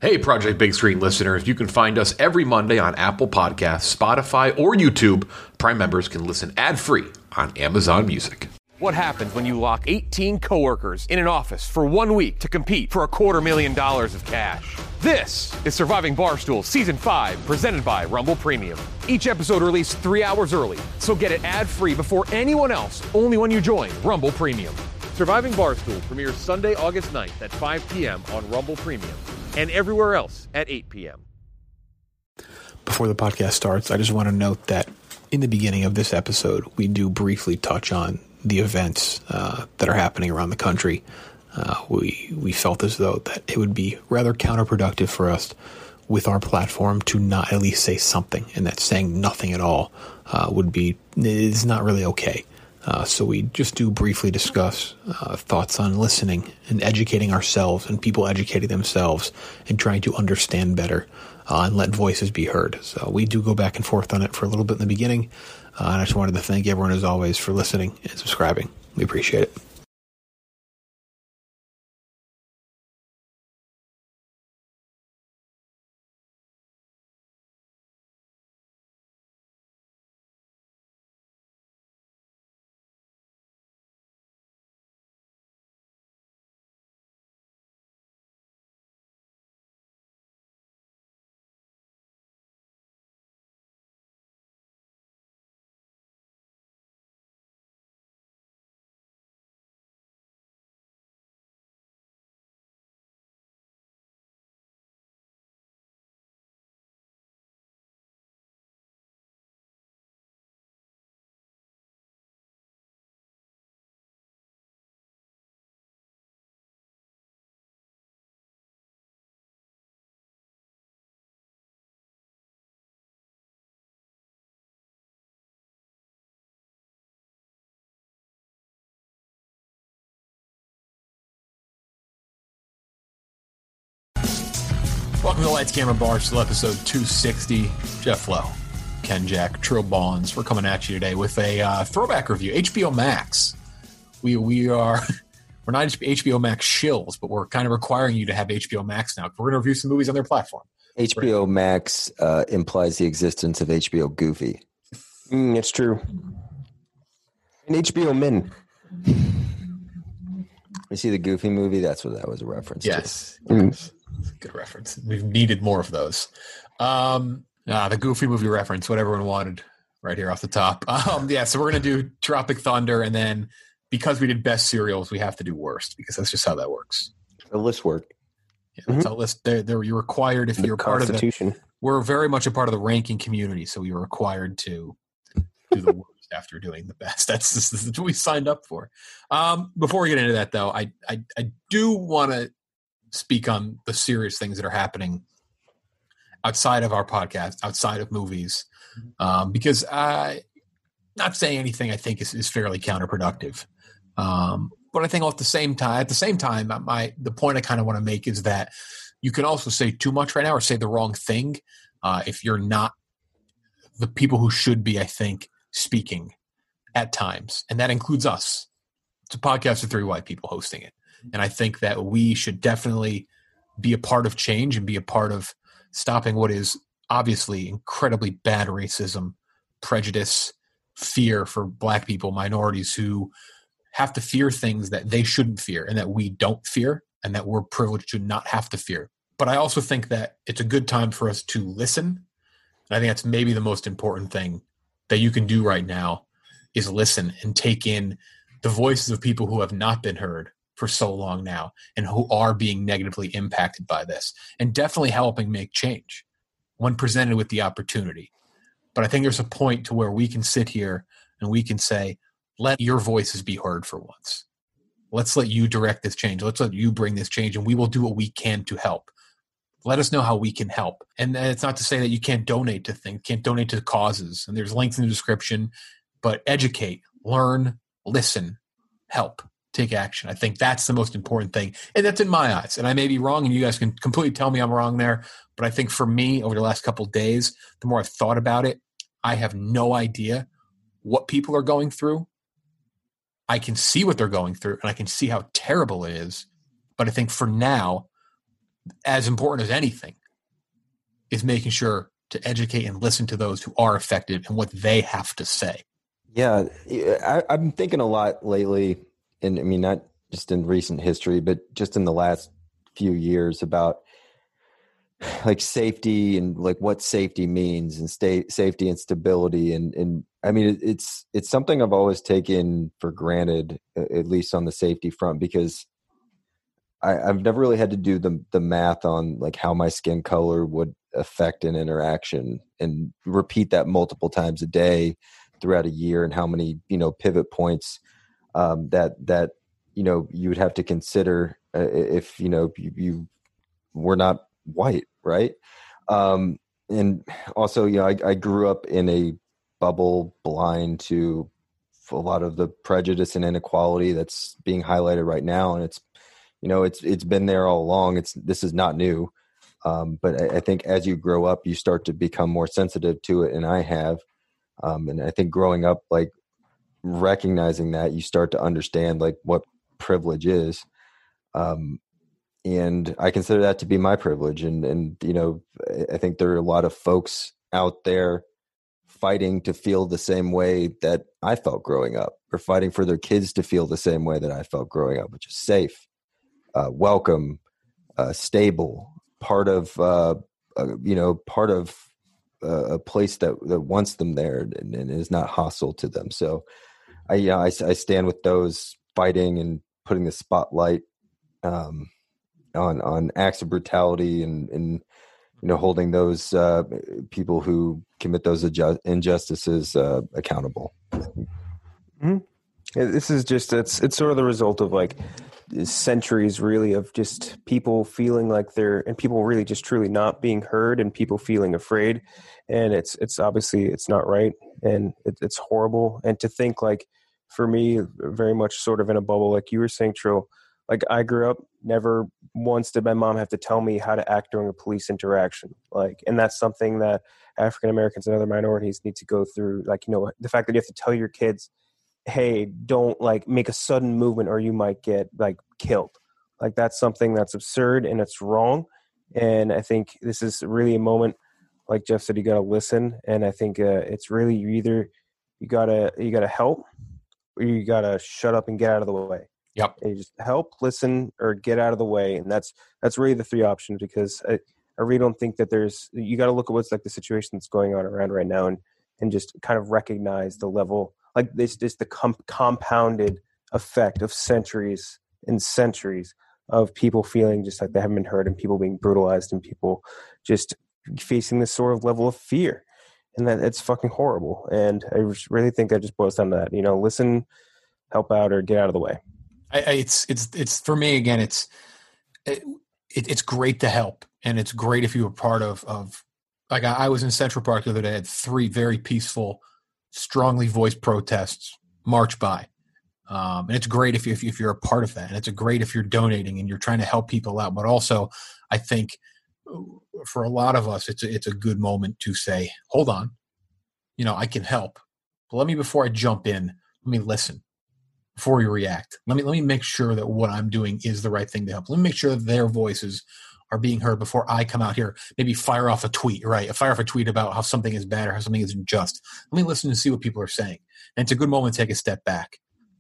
Hey, Project Big Screen listeners, you can find us every Monday on Apple Podcasts, Spotify, or YouTube. Prime members can listen ad-free on Amazon Music. What happens when you lock 18 coworkers in an office for 1 week to compete for $250,000 of cash? This is Surviving Barstool Season 5, presented by Rumble Premium. Each episode released 3 hours early, so get it ad-free before anyone else, only when you join Rumble Premium. Surviving Barstool premieres Sunday, August 9th at 5 p.m. on Rumble Premium and everywhere else at 8 p.m. Before the podcast starts, I just want to note that in the beginning of this episode, we do briefly touch on the events that are happening around the country. We felt as though that it would be rather counterproductive for us with our platform to not at least say something, and that saying nothing at all is not really okay. So we just do briefly discuss thoughts on listening and educating ourselves and people educating themselves and trying to understand better and let voices be heard. So we do go back and forth on it for a little bit in the beginning. And I just wanted to thank everyone, as always, for listening and subscribing. We appreciate it. Welcome to Lights Camera Barstool, episode 260. Jeff Lowe, Ken Jack, Trill Bonds. We're coming at you today with a throwback review. HBO Max. We're not HBO Max shills, but we're kind of requiring you to have HBO Max now. We're going to review some movies on their platform. HBO Max implies the existence of HBO Goofy. It's true. And HBO Min. You see the Goofy movie? That's what that was a reference to. Yes. Good reference. We've needed more of those. The Goofy movie reference, what everyone wanted right here off the top. So we're going to do Tropic Thunder, and then because we did best serials, we have to do worst, because that's just how that works. The list work. Yeah, that's how list. You're required, if you're part of the... We're very much a part of the ranking community, so you're required to do the worst after doing the best. This is what we signed up for. Before we get into that, though, I do want to speak on the serious things that are happening outside of our podcast, outside of movies, because not saying anything I think is fairly counterproductive. But I think at the same time, the point I kind of want to make is that you can also say too much right now or say the wrong thing if you're not the people who should be, I think, speaking at times. And that includes us. It's a podcast of three white people hosting it. And I think that we should definitely be a part of change and be a part of stopping what is obviously incredibly bad racism, prejudice, fear for black people, minorities who have to fear things that they shouldn't fear and that we don't fear and that we're privileged to not have to fear. But I also think that it's a good time for us to listen. And I think that's maybe the most important thing that you can do right now is listen and take in the voices of people who have not been heard for so long now and who are being negatively impacted by this, and definitely helping make change when presented with the opportunity. But I think there's a point to where we can sit here and we can say, let your voices be heard for once. Let's let you direct this change. Let's let you bring this change, and we will do what we can to help. Let us know how we can help. And it's not to say that you can't donate to things, can't donate to causes, and there's links in the description, but educate, learn, listen, help. Take action. I think that's the most important thing. And that's in my eyes. And I may be wrong, and you guys can completely tell me I'm wrong there. But I think for me, over the last couple of days, the more I've thought about it, I have no idea what people are going through. I can see what they're going through, and I can see how terrible it is. But I think for now, as important as anything is making sure to educate and listen to those who are affected and what they have to say. Yeah, I'm thinking a lot lately, and I mean, not just in recent history, but just in the last few years about like safety and like what safety means and safety and stability. And I mean, it's something I've always taken for granted, at least on the safety front, because I've never really had to do the math on like how my skin color would affect an interaction and repeat that multiple times a day throughout a year, and how many, pivot points that you would have to consider if you were not white, right? And also, I grew up in a bubble blind to a lot of the prejudice and inequality that's being highlighted right now, and it's been there all along. This is not new, but I think as you grow up, you start to become more sensitive to it, and I have. And I think growing up, like recognizing that, you start to understand like what privilege is. And I consider that to be my privilege. And I think there are a lot of folks out there fighting to feel the same way that I felt growing up, or fighting for their kids to feel the same way that I felt growing up, which is safe, welcome, stable, part of a place that wants them there and is not hostile to them. So I stand with those fighting and putting the spotlight on acts of brutality and holding those people who commit those injustices accountable. Mm-hmm. This is just it's sort of the result of like centuries really of just people feeling like and people really just truly not being heard, and people feeling afraid, and it's obviously it's not right, and it's horrible. And to think, like, for me, very much sort of in a bubble, like you were saying, Trill, like I grew up, never once did my mom have to tell me how to act during a police interaction. Like, and that's something that African Americans and other minorities need to go through. Like, the fact that you have to tell your kids, hey, don't like make a sudden movement or you might get like killed. Like, that's something that's absurd and it's wrong. And I think this is really a moment, like Jeff said, you got to listen. And I think it's really you got to help, or you got to shut up and get out of the way. Yep. And you just help, listen, or get out of the way. And that's really the three options, because I really don't think that you got to look at what's like the situation that's going on around right now, and just kind of recognize the level, like this the compounded effect of centuries and centuries of people feeling just like they haven't been heard, and people being brutalized, and people just facing this sort of level of fear. And that it's fucking horrible. And I really think that just boils down to that, listen, help out, or get out of the way. It's for me, again, it's great to help. And it's great if you were part of like I was in Central Park the other day, I had 3 very peaceful, strongly voiced protests march by. And it's great if you're a part of that. And it's great if you're donating and you're trying to help people out. But also, I think for a lot of us, it's a good moment to say, hold on, I can help. But before I jump in, let me listen before we react. Let me make sure that what I'm doing is the right thing to help. Let me make sure that their voices are being heard before I come out here, maybe fire off a tweet, right? Fire off a tweet about how something is bad or how something is unjust. Let me listen and see what people are saying. And it's a good moment to take a step back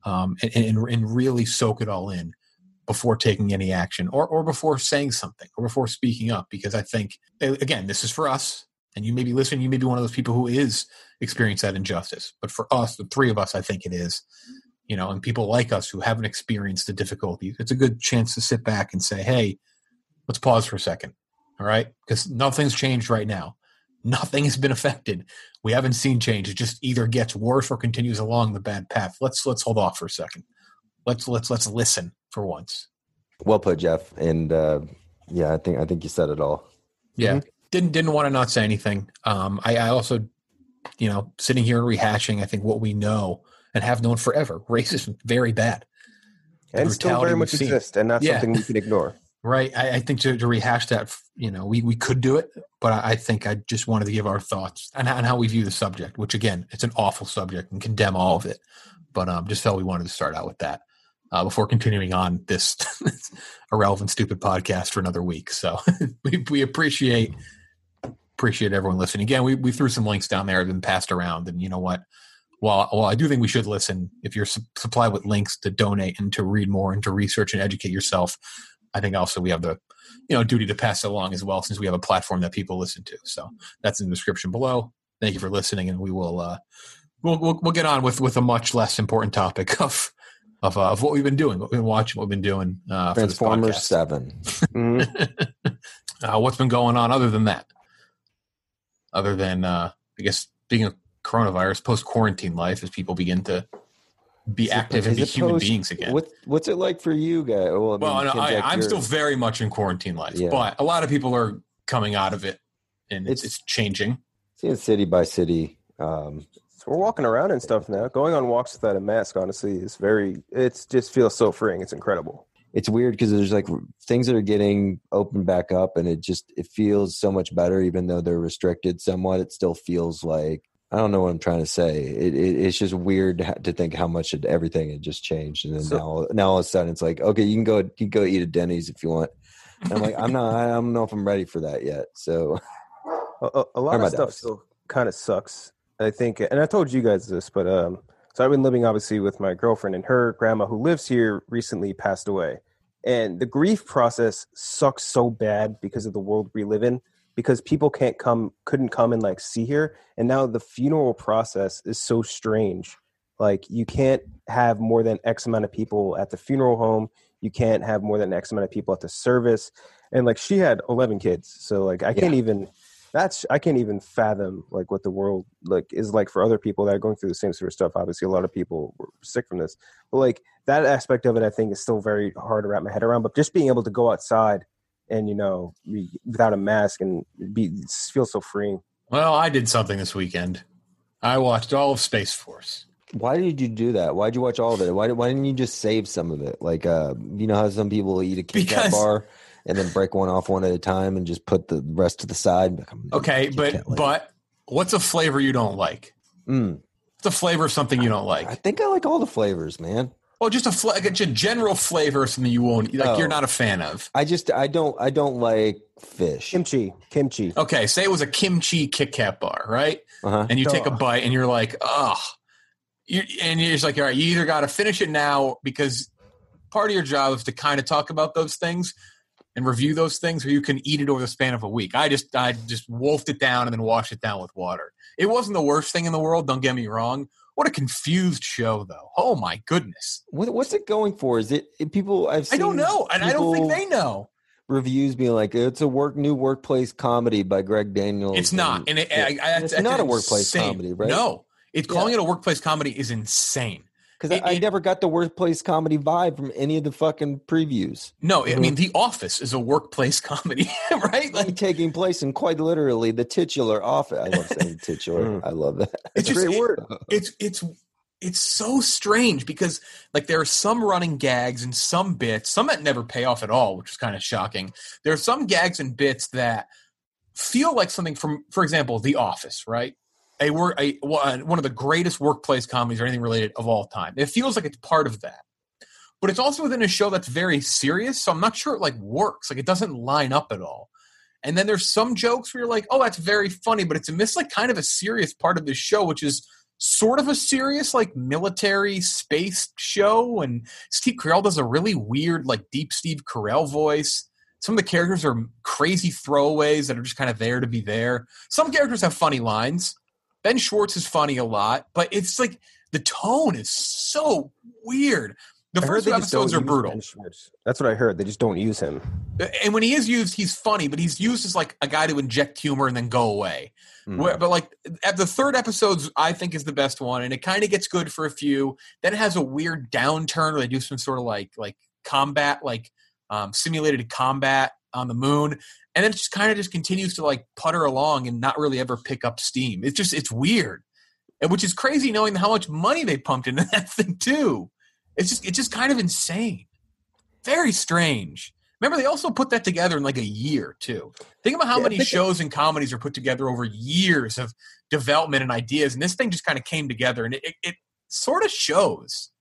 and really soak it all in before taking any action or before saying something or before speaking up. Because I think, again, this is for us, and you may be listening, you may be one of those people who is experiencing that injustice. But for us, the 3 of us, I think it is, and people like us who haven't experienced the difficulties, it's a good chance to sit back and say, hey, let's pause for a second. All right. Because nothing's changed right now. Nothing has been affected. We haven't seen change. It just either gets worse or continues along the bad path. Let's hold off for a second. Let's listen for once. Well put, Jeff. And I think you said it all. Yeah. Mm-hmm. Didn't want to not say anything. I also, sitting here and rehashing, I think what we know and have known forever, racism, very bad. And still very much exists, and not something we can ignore. Right. I think to rehash that, we could do it, but I think I just wanted to give our thoughts on how we view the subject, which, again, it's an awful subject and condemn all of it. But just felt we wanted to start out with that. before continuing on this irrelevant, stupid podcast for another week. So we appreciate everyone listening. Again, we threw some links down there that have been passed around, and you know what? While I do think we should listen, if you're supplied with links to donate and to read more and to research and educate yourself, I think also we have the duty to pass it along as well, since we have a platform that people listen to. So that's in the description below. Thank you for listening, and we will we'll get on with a much less important topic of what we've been doing, what we've been watching, what we've been doing. Transformers 7. What's been going on other than that? Other than I guess speaking of coronavirus, post-quarantine life, as people begin to be active and be human beings again. What's it like for you guys? I'm still very much in quarantine life, but a lot of people are coming out of it, and it's changing. Seeing city by city. So we're walking around and stuff now. Going on walks without a mask, honestly, it just feels so freeing. It's incredible. It's weird because there's like things that are getting opened back up, and it feels so much better, even though they're restricted somewhat. It still feels like, I don't know what I'm trying to say. It's just weird to think how much everything had just changed, and then now all of a sudden it's like, okay, you can go eat at Denny's if you want. And I'm like, I don't know if I'm ready for that yet. So a lot of stuff still kind of sucks, I think. And I told you guys this, but so I've been living obviously with my girlfriend, and her grandma who lives here recently passed away, and the grief process sucks so bad because of the world we live in. Because people couldn't come and like see her. And now the funeral process is so strange. Like, you can't have more than X amount of people at the funeral home. You can't have more than X amount of people at the service. And like, she had 11 kids. So like, I can't even fathom like what the world like is like for other people that are going through the same sort of stuff. Obviously a lot of people were sick from this, but like that aspect of it, I think is still very hard to wrap my head around. But just being able to go outside and, without a mask and feel so freeing. Well, I did something this weekend. I watched all of Space Force. Why did you do that? Why did you watch all of it? Why didn't you just save some of it? Like, you know how some people eat a Kit Kat bar and then break one off one at a time and just put the rest to the side? Okay, but what's a flavor you don't like? What's a flavor of something you don't like? I think I like all the flavors, man. Oh, just a general flavor of something you won't you're not a fan of. I don't like fish. Kimchi. Okay, say it was a kimchi Kit Kat bar, right? Uh-huh. And you take a bite and you're like, ugh. And you're just like, all right, you either got to finish it now because part of your job is to kind of talk about those things and review those things, or you can eat it over the span of a week. I just wolfed it down and then washed it down with water. It wasn't the worst thing in the world, don't get me wrong. What a confused show, though. Oh, my goodness. What's it going for? Is it people? I don't know, and I don't think they know. Reviews being like, it's a new workplace comedy by Greg Daniels. It's not. It's not a workplace comedy, right? No. Calling it a workplace comedy is insane. Because I never got the workplace comedy vibe from any of the fucking previews. No, I mean, The Office is a workplace comedy, right? Like taking place in quite literally the titular office. I love saying titular. I love that. It's a great word. It's so strange because like there are some running gags and some bits, some that never pay off at all, which is kind of shocking. There are some gags and bits that feel like something from, for example, The Office, right? One of the greatest workplace comedies or anything related of all time. It feels like it's part of that. But it's also within a show that's very serious, so I'm not sure it like works. Like it doesn't line up at all. And then there's some jokes where you're like, oh, that's very funny, but it's amidst like kind of a serious part of the show, which is sort of a serious like military space show. And Steve Carell does a really weird like deep Steve Carell voice. Some of the characters are crazy throwaways that are just kind of there to be there. Some characters have funny lines. Ben Schwartz is funny a lot, but it's like the tone is so weird. The first 2 episodes are brutal. That's what I heard. They just don't use him. And when he is used, he's funny, but he's used as like a guy to inject humor and then go away. But like at the third episodes, I think is the best one, and it kind of gets good for a few. Then it has a weird downturn where they do some sort of like combat, like simulated combat on the moon. And then it just kind of just continues to like putter along and not really ever pick up steam. It's weird, and which is crazy knowing how much money they pumped into that thing too. It's just kind of insane, very strange. Remember, they also put that together in like a year too. Think about how many shows and comedies are put together over years of development and ideas, and this thing just kind of came together, and it sort of shows.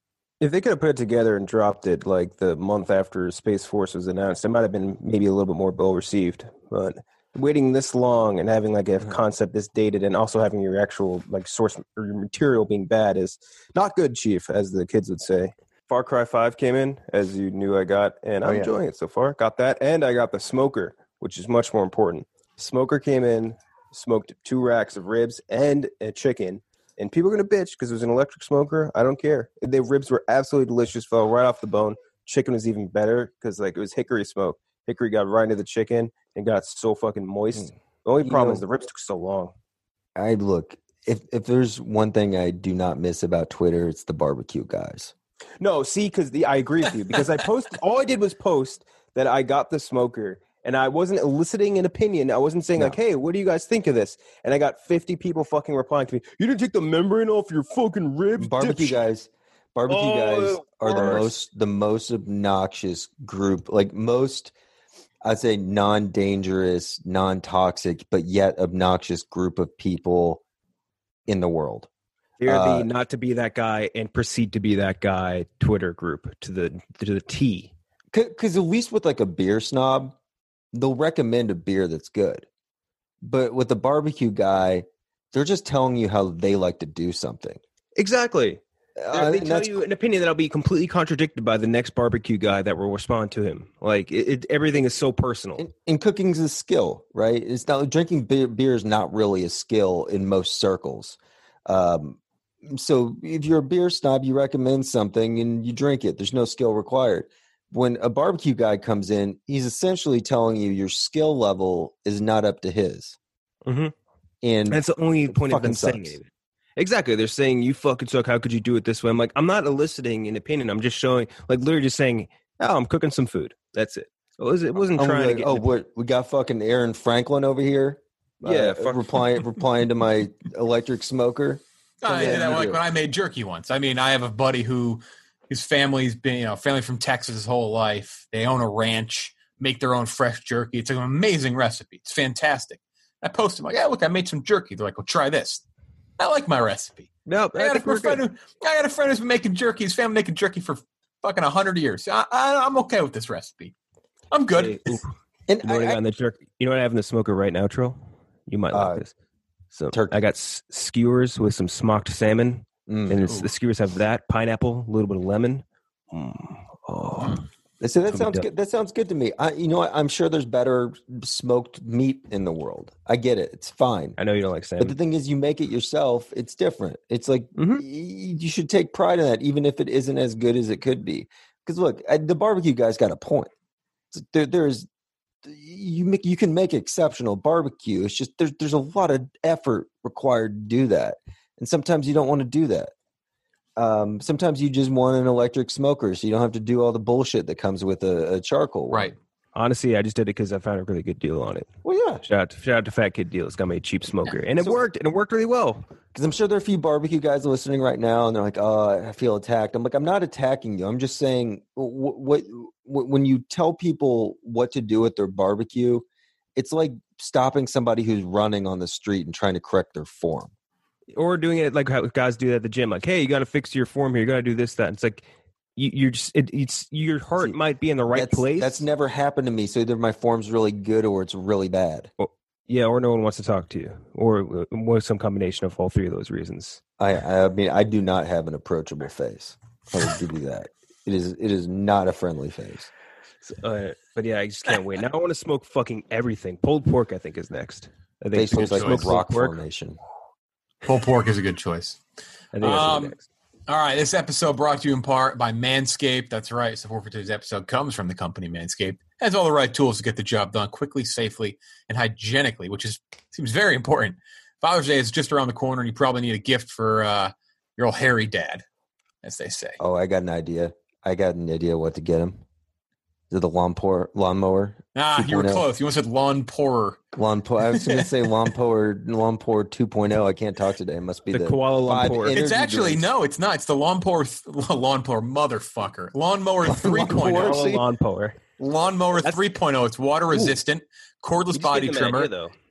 If they could have put it together and dropped it like the month after Space Force was announced, it might have been maybe a little bit more well received. But waiting this long and having like a concept this dated and also having your actual like source or your material being bad is not good, Chief, as the kids would say. Far Cry 5 came in, as you knew I got, and I'm enjoying it so far. Got that, and I got the Smoker, which is much more important. Smoker came in, smoked 2 racks of ribs and a chicken, and people are going to bitch because it was an electric smoker. I don't care. The ribs were absolutely delicious, fell right off the bone. Chicken was even better because like it was hickory smoke. Hickory got right into the chicken and got so fucking moist. The only problem is the ribs took so long. If there's one thing I do not miss about Twitter, it's the barbecue guys. No, see, because I agree with you. Because I posted, all I did was post that I got the smoker, and I wasn't eliciting an opinion. I wasn't saying like, "Hey, what do you guys think of this?" And I got 50 people fucking replying to me. You didn't take the membrane off your fucking ribs. Barbecue guys are the most obnoxious group. Like most, I'd say, non-dangerous, non-toxic, but yet obnoxious group of people in the world. They're the not to be that guy and proceed to be that guy Twitter group to the T. Because at least with like a beer snob, they'll recommend a beer that's good. But with the barbecue guy, they're just telling you how they like to do something. Exactly. They tell you an opinion that'll be completely contradicted by the next barbecue guy that will respond to him. Like everything is so personal. And cooking's a skill, right? It's not drinking beer is not really a skill in most circles. So if you're a beer snob, you recommend something and you drink it. There's no skill required. When a barbecue guy comes in, he's essentially telling you your skill level is not up to his. Mm-hmm. And that's the only point of them saying it. Exactly. They're saying, you fucking suck. How could you do it this way? I'm like, I'm not eliciting an opinion. I'm just showing, like, literally just saying, oh, I'm cooking some food. That's it. It wasn't trying to get... we got fucking Aaron Franklin over here? Yeah. Replying to my electric smoker? I did that like when I made jerky once. I mean, I have a buddy his family's been, family from Texas his whole life. They own a ranch, make their own fresh jerky. It's an amazing recipe. It's fantastic. I posted, like, yeah, look, I made some jerky. They're like, well, try this. I like my recipe. No, I got a friend who's been making jerky. His family making jerky for fucking 100 years. I'm okay with this recipe. I'm good. Hey, and you know what I got in the jerky? You know what I have in the smoker right now, Trill? You might like this. So turkey. I got skewers with some smoked salmon, and the skewers have that, pineapple, a little bit of lemon. So that sounds good. That sounds good to me. I'm sure there's better smoked meat in the world. I get it. It's fine. I know you don't like salmon. But the thing is, you make it yourself. It's different. It's like you should take pride in that, even if it isn't as good as it could be. Because look, the barbecue guy's got a point. You can make exceptional barbecue. It's just there's a lot of effort required to do that, and sometimes you don't want to do that. Sometimes you just want an electric smoker, so you don't have to do all the bullshit that comes with a charcoal one. Right. Honestly, I just did it because I found a really good deal on it. Well, yeah. Shout out to Fat Kid Deals. Got me a cheap smoker, and it worked. And it worked really well. Because I'm sure there are a few barbecue guys listening right now, and they're like, "Oh, I feel attacked." I'm like, I'm not attacking you. I'm just saying, when you tell people what to do with their barbecue, it's like stopping somebody who's running on the street and trying to correct their form. Or doing it like how guys do that at the gym. Like, hey, you got to fix your form here. You got to do this, that. And it's like, you're just, it's your heart might be in the right place. That's never happened to me. So either my form's really good or it's really bad. Well, yeah, or no one wants to talk to you, or some combination of all three of those reasons. I mean, I do not have an approachable face. I will give you that. It is not a friendly face. But yeah, I just can't wait. Now I want to smoke fucking everything. Pulled pork, I think, is next. I think tastes like a rock formation. Pulled pork is a good choice. I think that's next. All right, this episode brought to you in part by Manscaped. That's right. Support for today's episode comes from the company Manscaped. It has all the right tools to get the job done quickly, safely, and hygienically, which seems very important. Father's Day is just around the corner, and you probably need a gift for your old hairy dad, as they say. Oh, I got an idea. What to get him. Is it the lawnmower? You were close. You almost said lawn pourer. I was going to say lawn pourer 2.0. I can't talk today. It must be the koala lawn pourer. It's actually drinks. No, it's not. It's the lawn pourer motherfucker. Lawnmower 3.0. Lawnmower 3.0. It's water resistant, cordless body trimmer.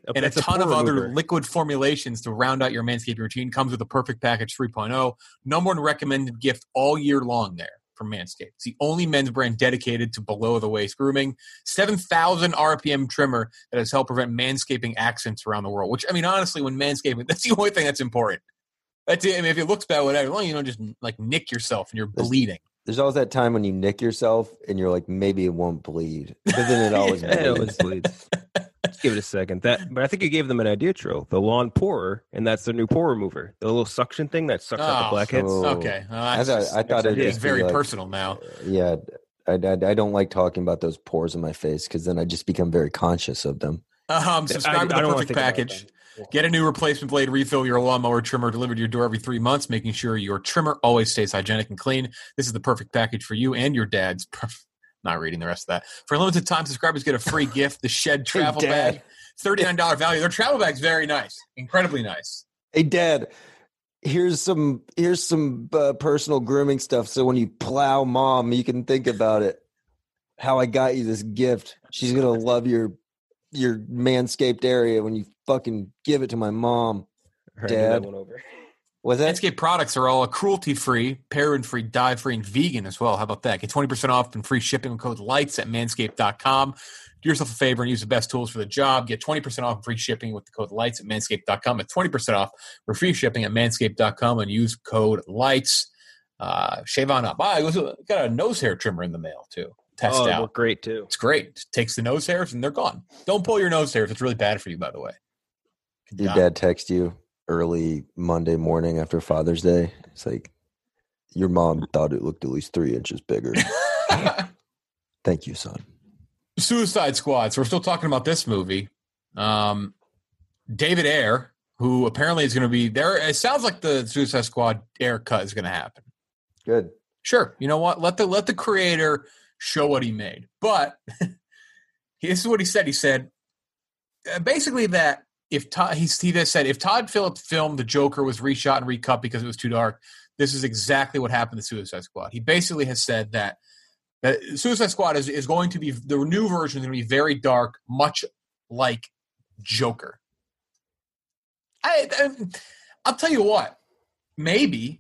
and a ton of other liquid formulations to round out your manscaping routine. Comes with a Perfect Package 3.0. Number one recommended gift all year long there from Manscaped. It's the only men's brand dedicated to below-the-waist grooming. 7,000 RPM trimmer that has helped prevent manscaping accidents around the world, which, I mean, honestly, when manscaping, that's the only thing that's important. That's it. I mean, if it looks bad, whatever, as long as you don't just, like, nick yourself and you're bleeding. There's always that time when you nick yourself and you're like, maybe it won't bleed. But then it always bleeds. It always bleeds. Let's give it a second. But I think you gave them an idea, Trill. The lawn pourer, and that's their new pore remover. The little suction thing that sucks out the blackheads. Okay. I thought it was very personal now. Yeah. I don't like talking about those pores in my face because then I just become very conscious of them. Subscribe to the Perfect Package. Get a new replacement blade refill your lawnmower trimmer delivered to your door every 3 months, making sure your trimmer always stays hygienic and clean. This is the perfect package for you and your dad's. Not reading the rest of that. For a limited time, subscribers get a free gift, the Shed Travel Bag. $39 value. Their travel bag's very nice. Incredibly nice. Hey, Dad, here's some personal grooming stuff so when you plow Mom, you can think about it. How I got you this gift. She's going to love your manscaped area when you fucking give it to my mom. Dad. Was that? Manscaped products are all cruelty-free, paraben-free, dye-free, and vegan as well. How about that? Get 20% off and free shipping with code LIGHTS at manscaped.com. Do yourself a favor and use the best tools for the job. Get 20% off and free shipping with the code LIGHTS at manscaped.com. At 20% off for free shipping at manscaped.com and use code LIGHTS. Shave on up. I got a nose hair trimmer in the mail, too. Test out. Worked great, too. It's great. It takes the nose hairs and they're gone. Don't pull your nose hairs. It's really bad for you, by the way. Did your dad text you early Monday morning after Father's Day? It's like, your mom thought it looked at least 3 inches bigger. Thank you, son. Suicide Squad. So we're still talking about this movie. David Ayer, who apparently is going to be there. It sounds like the Suicide Squad Ayer cut is going to happen. Good. Sure. You know what? Let the creator show what he made. But this is what he said. He said basically that if Todd Phillips filmed The Joker was reshot and recut because it was too dark, this is exactly what happened to Suicide Squad. He basically has said that Suicide Squad is going to be, the new version is going to be very dark, much like Joker. I'll tell you what, maybe,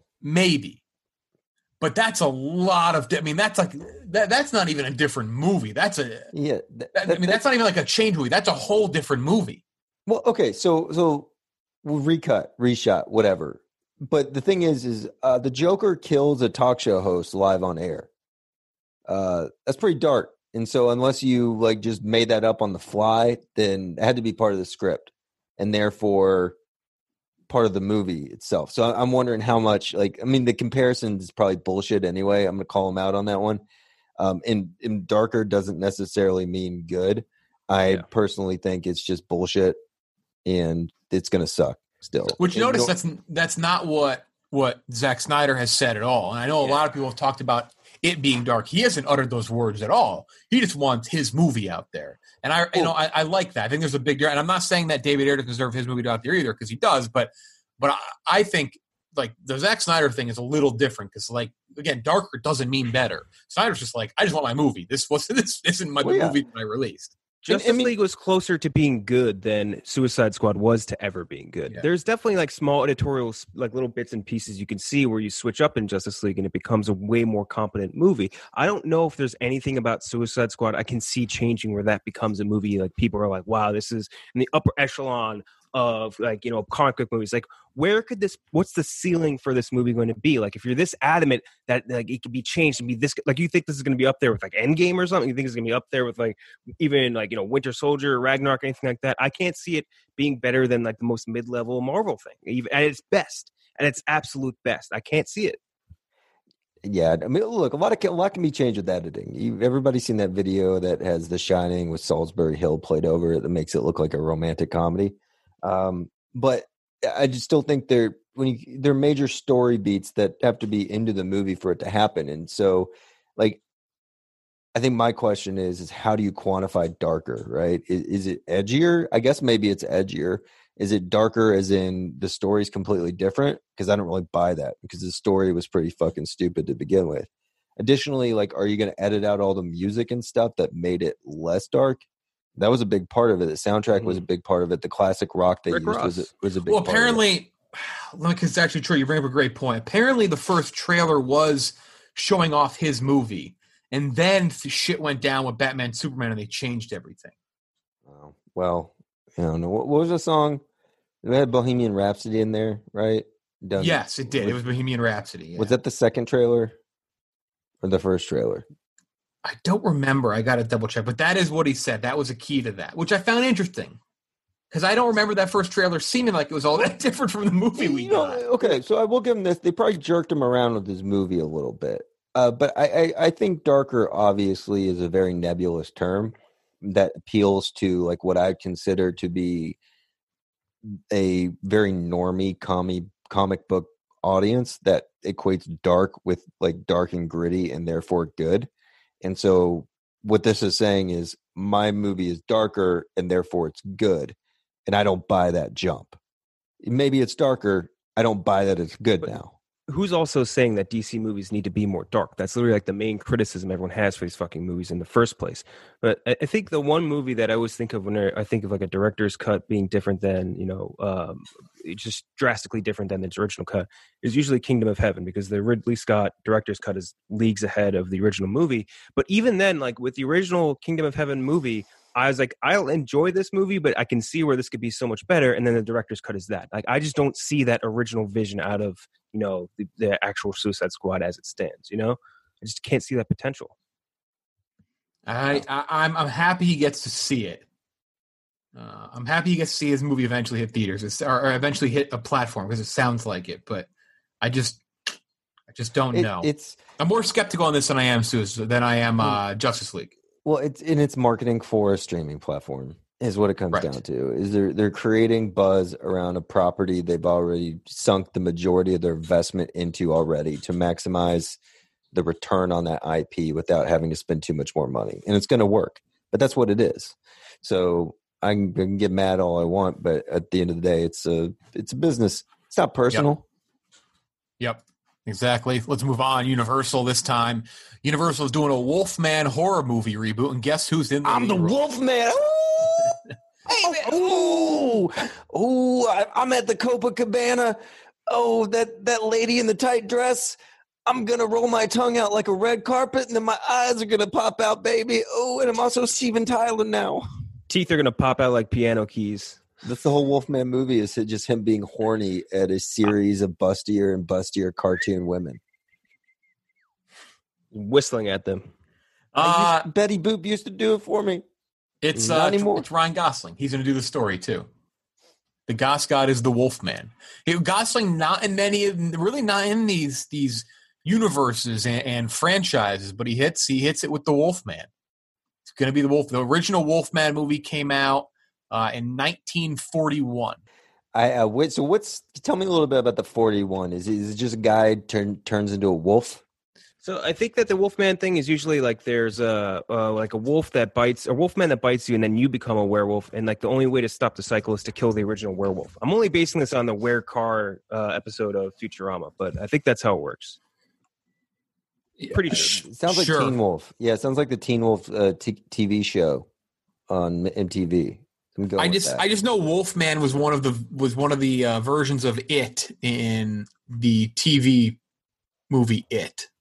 but that's a lot of. I mean, that's like that's not even a different movie. That's that's not even like a change movie. That's a whole different movie. Well, okay, so we'll recut, reshot, whatever. But the thing is the Joker kills a talk show host live on air. That's pretty dark. And so unless you like just made that up on the fly, then it had to be part of the script and therefore part of the movie itself. So I'm wondering how much, the comparison is probably bullshit anyway. I'm going to call him out on that one. And darker doesn't necessarily mean good. I personally think it's just bullshit and it's going to suck still. Which you notice that's not what Zack Snyder has said at all. And I know a lot of people have talked about it being dark. He hasn't uttered those words at all. He just wants his movie out there. And I like that. I think there's a big difference. And I'm not saying that David Ayer doesn't deserve his movie out there either, because he does, but I think like the Zack Snyder thing is a little different because, like, again, darker doesn't mean better. Snyder's just like, I just want my movie. This isn't my movie that I released. Justice League was closer to being good than Suicide Squad was to ever being good. Yeah. There's definitely like small editorials, like little bits and pieces you can see where you switch up in Justice League and it becomes a way more competent movie. I don't know if there's anything about Suicide Squad I can see changing where that becomes a movie like people are like, wow, this is in the upper echelon of like, comic book movies. Like, what's the ceiling for this movie going to be? Like, if you're this adamant that like it could be changed and be this, like, you think this is going to be up there with like Endgame or something? You think it's going to be up there with like even like, Winter Soldier or Ragnarok or anything like that? I can't see it being better than like the most mid-level Marvel thing, even at its best, at its absolute best. I can't see it. Yeah, I mean, look, a lot can be changed with editing. Everybody's seen that video that has The Shining with Salisbury Hill played over it that makes it look like a romantic comedy. But I just still think they're major story beats that have to be into the movie for it to happen. And so, like, I think my question is how do you quantify darker, right? Is it edgier? I guess maybe it's edgier. Is it darker as in the story's completely different? Because I don't really buy that because the story was pretty fucking stupid to begin with. Additionally, like, are you going to edit out all the music and stuff that made it less dark? That was a big part of it. The soundtrack was a big part of it. The classic rock they used was a big part of it. Well, apparently, it's actually true. You bring up a great point. Apparently, the first trailer was showing off his movie, and then shit went down with Batman, Superman, and they changed everything. Well, I don't know. What was the song? It had Bohemian Rhapsody in there, right? Yes, it did. It was Bohemian Rhapsody. Yeah. Was that the second trailer or the first trailer? I don't remember. I got to double check. But that is what he said. That was a key to that, which I found interesting. Because I don't remember that first trailer seeming like it was all that different from the movie we got. Okay, so I will give him this. They probably jerked him around with his movie a little bit. But I think darker obviously is a very nebulous term that appeals to like what I consider to be a very normie comic book audience that equates dark with like dark and gritty and therefore good. And so what this is saying is my movie is darker and therefore it's good. And I don't buy that jump. Maybe it's darker. I don't buy that it's good now. Who's also saying that DC movies need to be more dark? That's literally like the main criticism everyone has for these fucking movies in the first place. But I think the one movie that I always think of when I think of like a director's cut being different than, just drastically different than its original cut is usually Kingdom of Heaven, because the Ridley Scott director's cut is leagues ahead of the original movie. But even then, like with the original Kingdom of Heaven movie, I was like, I'll enjoy this movie, but I can see where this could be so much better. And then the director's cut is that. Like, I just don't see that original vision out of, the actual Suicide Squad as it stands. I just can't see that potential. I'm happy he gets to see it. I'm happy he gets to see his movie eventually hit theaters or eventually hit a platform, because it sounds like it. But I just don't know. I'm more skeptical on this than I am Justice League. Well, it's marketing for a streaming platform is what it comes down to. Is they're creating buzz around a property they've already sunk the majority of their investment into already to maximize the return on that IP without having to spend too much more money. And it's going to work, but that's what it is. So I can get mad all I want, but at the end of the day, it's a business. It's not personal. Yep. Exactly. Let's move on. Universal this time. Universal is doing a Wolfman horror movie reboot, and guess who's in the I'm the Wolfman. I'm at the Copacabana. Oh, that lady in the tight dress. I'm going to roll my tongue out like a red carpet, and then my eyes are going to pop out, baby. Oh, and I'm also Steven Tyler now. Teeth are going to pop out like piano keys. That's the whole Wolfman movie, is just him being horny at a series of bustier and bustier cartoon women. Whistling at them. Betty Boop used to do it for me. It's Ryan Gosling. He's going to do the story, too. The Goss God is the Wolfman. Gosling not in these universes and franchises, but he hits it with the Wolfman. It's going to be the Wolf. The original Wolfman movie came out in 1941. Tell me a little bit about the 41. Is it just a guy turns into a wolf? So I think that the Wolfman thing is usually like there's a wolf that bites, a Wolfman that bites you, and then you become a werewolf. And like the only way to stop the cycle is to kill the original werewolf. I'm only basing this on the Were-Car episode of Futurama, but I think that's how it works. Pretty sure. It sounds like Teen Wolf. Yeah, it sounds like the Teen Wolf TV show on MTV. I just know Wolfman was one of the versions of It in the TV movie It.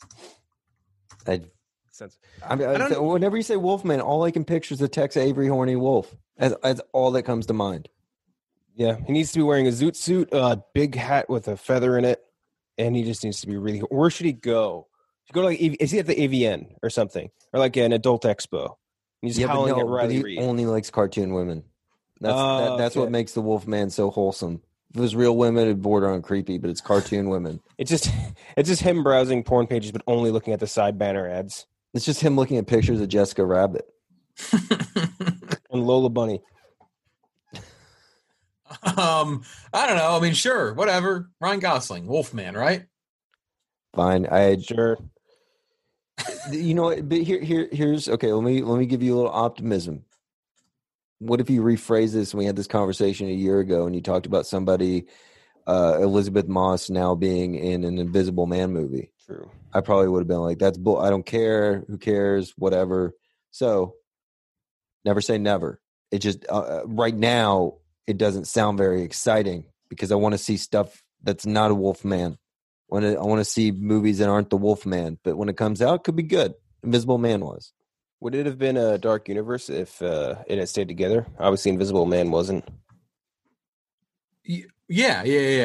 Whenever you say Wolfman, all I can picture is the Tex Avery horny wolf. That's all that comes to mind. Yeah, he needs to be wearing a zoot suit, a big hat with a feather in it, and he just needs to be really. Where should he go? Is he at the AVN or something, or like an adult expo? He's howling at Riley Reid. He only likes cartoon women. That's what makes the Wolfman so wholesome. If it was real women, it'd border on creepy, but it's cartoon women. It's just him browsing porn pages, but only looking at the side banner ads. It's just him looking at pictures of Jessica Rabbit and Lola Bunny. I don't know. I mean, sure, whatever. Ryan Gosling, Wolfman, right? Fine. Sure. But here's okay. Let me give you a little optimism. What if you rephrase this? And we had this conversation a year ago, and you talked about somebody, Elizabeth Moss, now being in an Invisible Man movie. True. I probably would have been like, "That's bull. I don't care. Who cares? Whatever." So, Never say never. It just right now it doesn't sound very exciting because I want to see stuff that's not a Wolfman. I want to see movies that aren't the Wolfman. But when it comes out, it could be good. Invisible Man was. Would it have been a Dark Universe if it had stayed together? Obviously, Invisible Man wasn't. Yeah.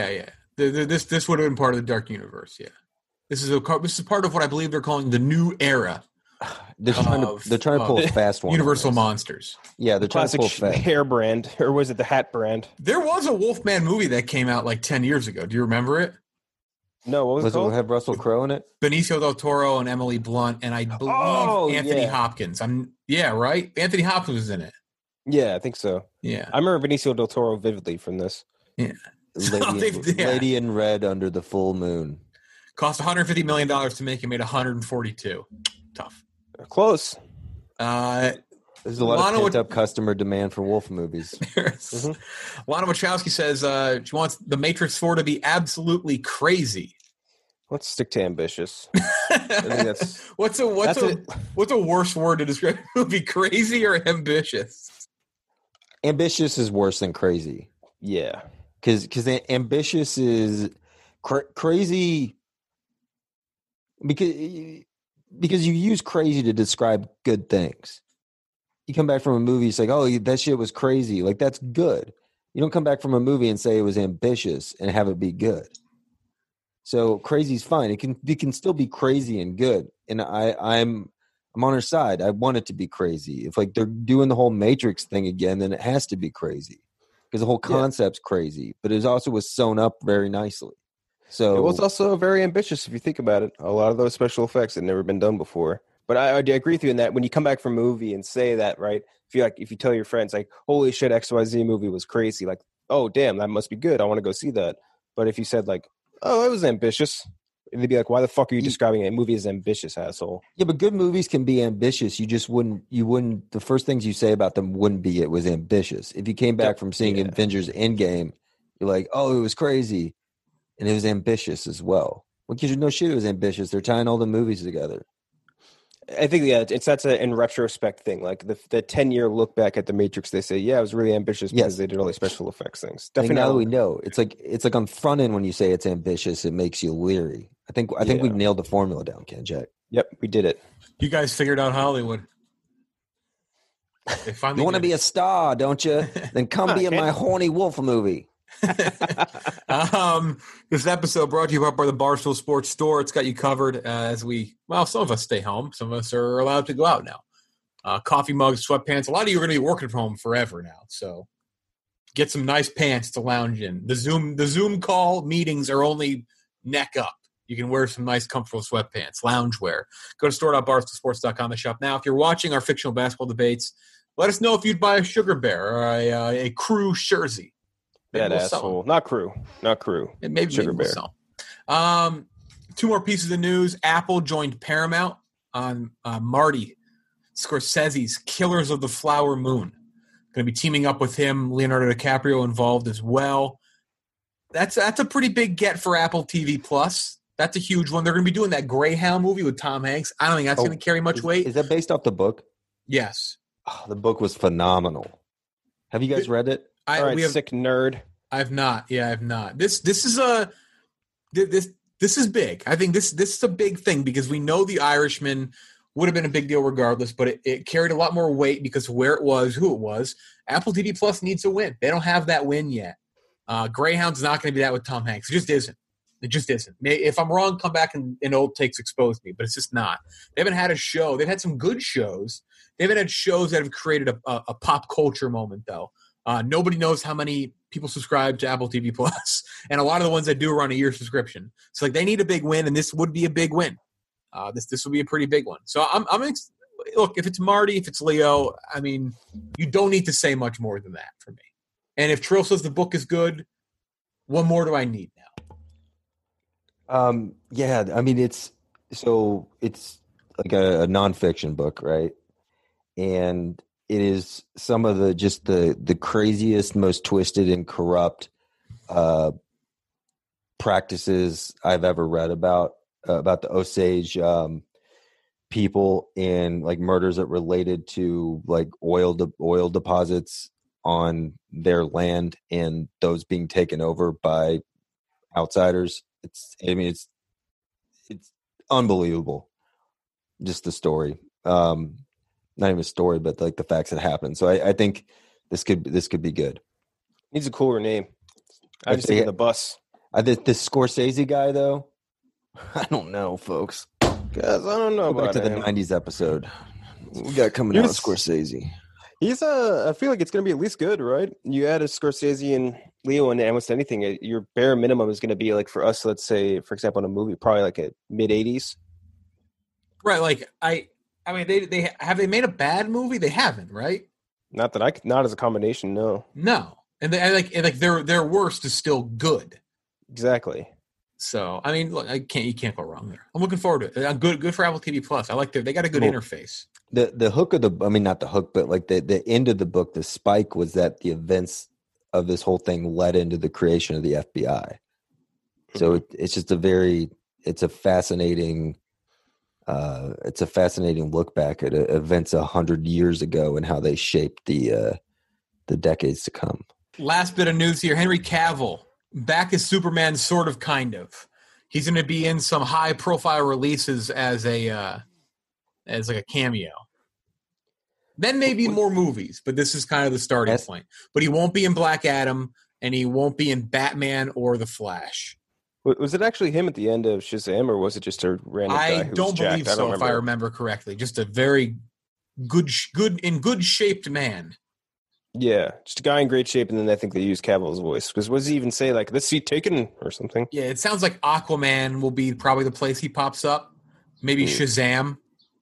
This would have been part of the Dark Universe. Yeah, this is part of what I believe they're calling the new era. They're trying to pull a fast one. Universal Monsters. Yeah, they're trying to pull classic hair brand, or was it the hat brand? There was a Wolfman movie that came out like 10 years ago. Do you remember it? No, what was it called? Have Russell Crowe in it? Benicio del Toro and Emily Blunt, and I believe Anthony Hopkins. Right? Anthony Hopkins was in it. Yeah, I think so. Yeah. I remember Benicio del Toro vividly from this. Yeah. Lady in Red Under the Full Moon. Cost $150 million to make. It made $142. Tough. Close. There's a lot of pent-up customer demand for Wolf movies. Lana Wachowski says she wants The Matrix 4 to be absolutely crazy. Let's stick to ambitious. I think that's what's a worse word to describe a movie? Crazy or ambitious? Ambitious is worse than crazy. Yeah, because ambitious is crazy because you use crazy to describe good things. You come back from a movie, it's like, oh, that shit was crazy. Like, that's good. You don't come back from a movie and say it was ambitious and have it be good. So crazy's fine. It can still be crazy and good. And I'm on her side. I want it to be crazy. If like they're doing the whole Matrix thing again, then it has to be crazy because the whole concept's crazy. But it also was sewn up very nicely. So it was also very ambitious if you think about it. A lot of those special effects had never been done before. But I agree with you in that when you come back from a movie and say that, right? If you tell your friends like, "Holy shit, XYZ movie was crazy," like, "Oh damn, that must be good. I want to go see that." But if you said like, "Oh, it was ambitious," they'd be like, "Why the fuck are you describing a movie as ambitious, asshole?" Yeah, but good movies can be ambitious. You just wouldn't. The first things you say about them wouldn't be it was ambitious. If you came back from seeing Avengers Endgame, you're like, "Oh, it was crazy," and it was ambitious as well. Well, because you know shit, it was ambitious. They're tying all the movies together. I think that's a in retrospect thing. Like the 10-year look back at the Matrix, they say, yeah, it was really ambitious because they did all these special effects things. Definitely, now that we know, it's like on front end when you say it's ambitious, it makes you leery. I think we've nailed the formula down, Ken Jack. Yep, we did it. You guys figured out Hollywood. You want to be a star, don't you? Then come be in my horny wolf movie. This episode brought to you by the Barstool Sports Store. It's got you covered as some of us stay home. Some of us are allowed to go out now. Coffee mugs, sweatpants. A lot of you are going to be working from home forever now. So get some nice pants to lounge in. The Zoom call meetings are only neck up. You can wear some nice, comfortable sweatpants, loungewear. Go to store.barstoolsports.com to shop now. If you're watching our fictional basketball debates, let us know if you'd buy a Sugar Bear or a Crew jersey. That asshole. Not Crew. Maybe Sugar Bear. Two more pieces of news. Apple joined Paramount on Marty Scorsese's Killers of the Flower Moon. Going to be teaming up with him. Leonardo DiCaprio involved as well. That's a pretty big get for Apple TV Plus. That's a huge one. They're going to be doing that Greyhound movie with Tom Hanks. I don't think that's going to carry much weight. Is that based off the book? Yes. Oh, the book was phenomenal. Have you guys read it? Sick nerd. I have not. Yeah, I have not. This is big. I think this is a big thing because we know The Irishman would have been a big deal regardless, but it carried a lot more weight because of where it was, who it was. Apple TV Plus needs a win. They don't have that win yet. Greyhound's not going to be that with Tom Hanks. It just isn't. It just isn't. If I'm wrong, come back and old takes expose me, but it's just not. They haven't had a show. They've had some good shows. They haven't had shows that have created a pop culture moment, though. Nobody knows how many people subscribe to Apple TV Plus, and a lot of the ones that do are on a year subscription. So like they need a big win, and this would be a big win. This will be a pretty big one. So look, if it's Marty, if it's Leo, I mean, you don't need to say much more than that for me. And if Trill says the book is good, what more do I need now? Yeah, I mean it's like a nonfiction book, right? And it is some of the craziest, most twisted and corrupt practices I've ever read about the Osage people in like murders that related to like oil deposits on their land and those being taken over by outsiders. It's unbelievable. Just the story. Not even a story, but like the facts that happened. So I think this could be good. Needs a cooler name. I just think of The Bus. The Scorsese guy though, I don't know, folks. Guys, I don't know. Go back to the '90s episode. We got coming out Scorsese. He's I feel like it's going to be at least good, right? You add a Scorsese and Leo and almost anything, your bare minimum is going to be like for us, let's say, for example, in a movie, probably like a mid-80s. Right. Like I mean, they have they made a bad movie? They haven't, right? Not as a combination, no. No, and their worst is still good. Exactly. So I mean, look, you can't go wrong there. I'm looking forward to it. Good for Apple TV Plus. I like they got a good interface. The hook of not the hook, but like the end of the book, the spike was that the events of this whole thing led into the creation of the FBI. So it's just it's a fascinating look back at events 100 years ago and how they shaped the decades to come. Last bit of news here: Henry Cavill back as Superman, sort of, kind of. He's going to be in some high-profile releases as like a cameo. Then maybe more movies, but this is kind of the starting point. But he won't be in Black Adam, and he won't be in Batman or The Flash. Was it actually him at the end of Shazam, or was it just a random guy who was don't jacked? believe so, if I remember correctly. Just a very good-shaped man. Yeah, just a guy in great shape, and then I think they used Cavill's voice. Because what does he even say? Like, "This seat taken" or something? Yeah, it sounds like Aquaman will be probably the place he pops up. Maybe Shazam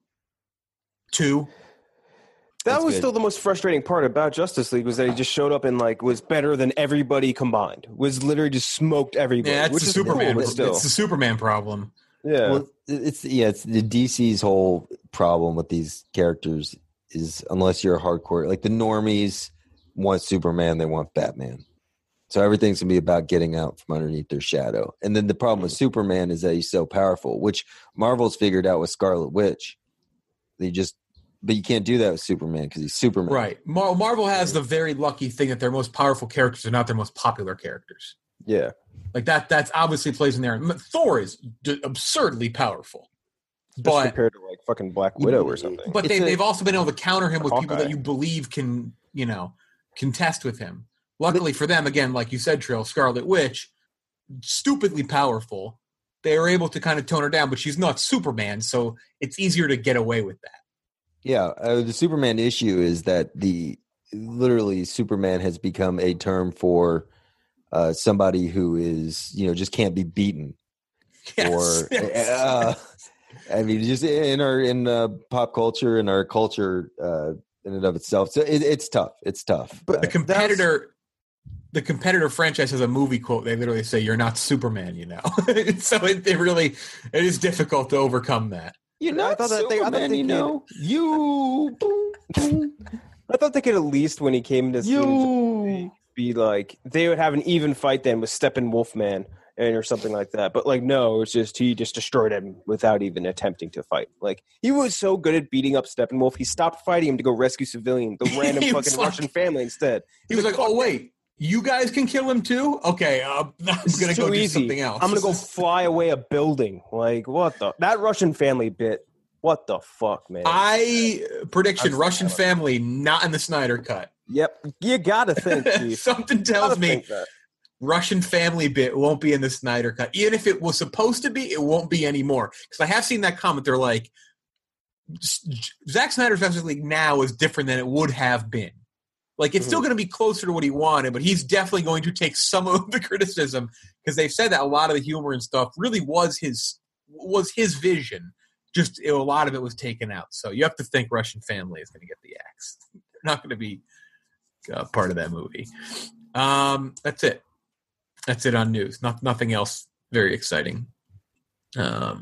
2. That was still the most frustrating part about Justice League, was that he just showed up and like was better than everybody combined. Was literally just smoked everybody. Yeah, that's the Superman. Cool, it's the Superman problem. Yeah, well, it's the DC's whole problem with these characters is, unless you're a hardcore, like the normies want Superman, they want Batman. So everything's gonna be about getting out from underneath their shadow. And then the problem with Superman is that he's so powerful, which Marvel's figured out with Scarlet Witch. But you can't do that with Superman because he's Superman. Right. Marvel has the very lucky thing that their most powerful characters are not their most popular characters. Yeah. Like that's obviously plays in there. Thor is absurdly powerful. Especially compared to like fucking Black Widow or something. But they've also been able to counter him with people that you believe can contest with him. Luckily for them, again, like you said, Trill, Scarlet Witch, stupidly powerful. They were able to kind of tone her down, but she's not Superman, so it's easier to get away with that. Yeah, the Superman issue is that literally Superman has become a term for somebody who is, just can't be beaten. Yes, I mean, just in pop culture and our culture in and of itself. So it's tough. It's tough. But the competitor franchise has a movie quote. They literally say, "You're not Superman," So it is difficult to overcome that. You're not Superman, You. I thought they could at least, when he came to be like, they would have an even fight then with Steppenwolf Man or something like that. But like, no, it's just he just destroyed him without even attempting to fight. Like, he was so good at beating up Steppenwolf, he stopped fighting him to go rescue the random fucking Russian family instead. He was like, "Oh wait, you guys can kill him too? Okay, I'm gonna go do something else. I'm gonna go fly away a building." Like, that Russian family bit? What the fuck, man? Prediction: Russian family not in the Snyder Cut. Yep, you gotta think, Chief. Something tells me Russian family bit won't be in the Snyder Cut. Even if it was supposed to be, it won't be anymore. Because I have seen that comment. They're like, Zack Snyder's Justice League now is different than it would have been. Like, it's still going to be closer to what he wanted, but he's definitely going to take some of the criticism, because they've said that a lot of the humor and stuff really was his vision. Just a lot of it was taken out. So you have to think Russian family is going to get the axe. They're not going to be part of that movie. That's it. That's it on news. Nothing else very exciting. I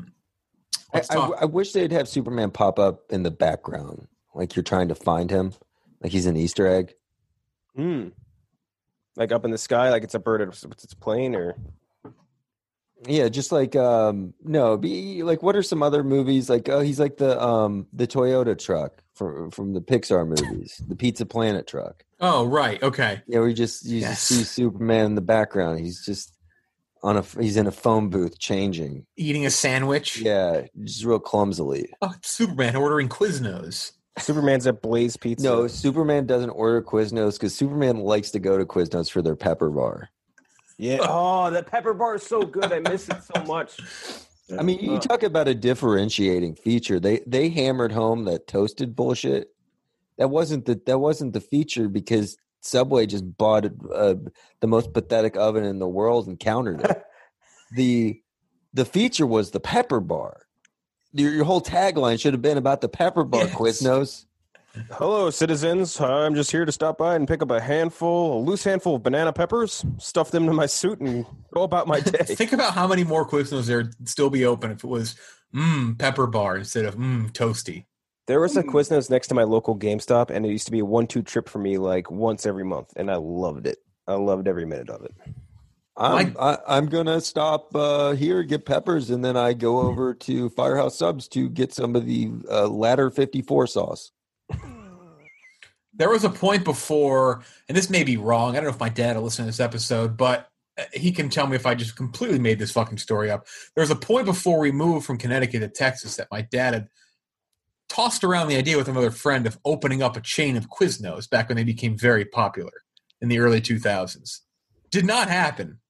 wish they'd have Superman pop up in the background, like you're trying to find him, like he's an Easter egg. Like up in the sky, like it's a bird, it's a plane, or Yeah, just like what are some other movies like? Oh, he's like the Toyota truck from the Pixar movies, the Pizza Planet truck. Oh, right, okay. Yeah, you just see Superman in the background. He's just he's in a phone booth changing, eating a sandwich. Yeah, just real clumsily. Oh, Superman ordering Quiznos. Superman's at Blaze Pizza. No, Superman doesn't order Quiznos because Superman likes to go to Quiznos for their pepper bar. Yeah. Oh, that pepper bar is so good. I miss it so much. I mean, you talk about a differentiating feature. They hammered home that toasted bullshit. That wasn't the feature because Subway just bought the most pathetic oven in the world and countered it. The feature was the pepper bar. Your whole tagline should have been about the pepper bar, yes. Quiznos. Hello, citizens. I'm just here to stop by and pick up a loose handful of banana peppers, stuff them in my suit, and go about my day. Think about how many more Quiznos there'd still be open if it was pepper bar instead of toasty. There was a Quiznos next to my local GameStop, and it used to be a 1-2 trip for me like once every month, and I loved it. I loved every minute of it. I'm gonna stop here, get peppers, and then I go over to Firehouse Subs to get some of the Ladder 54 sauce. There was a point before, and this may be wrong. I don't know if my dad will listen to this episode, but he can tell me if I just completely made this fucking story up. There was a point before we moved from Connecticut to Texas that my dad had tossed around the idea with another friend of opening up a chain of Quiznos back when they became very popular in the early 2000s. Did not happen.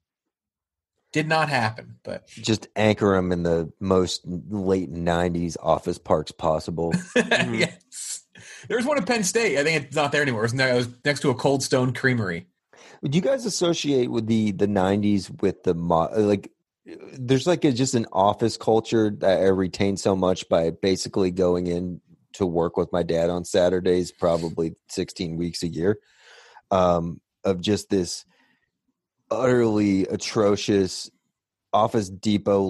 But just anchor them in the most late 90s office parks possible. Yes. There was one at Penn State. I think it's not there anymore. It was next to a Cold Stone Creamery. Would you guys associate with the 90s with the there's just an office culture that I retained so much by basically going in to work with my dad on Saturdays, probably 16 weeks a year, of just this utterly atrocious Office Depot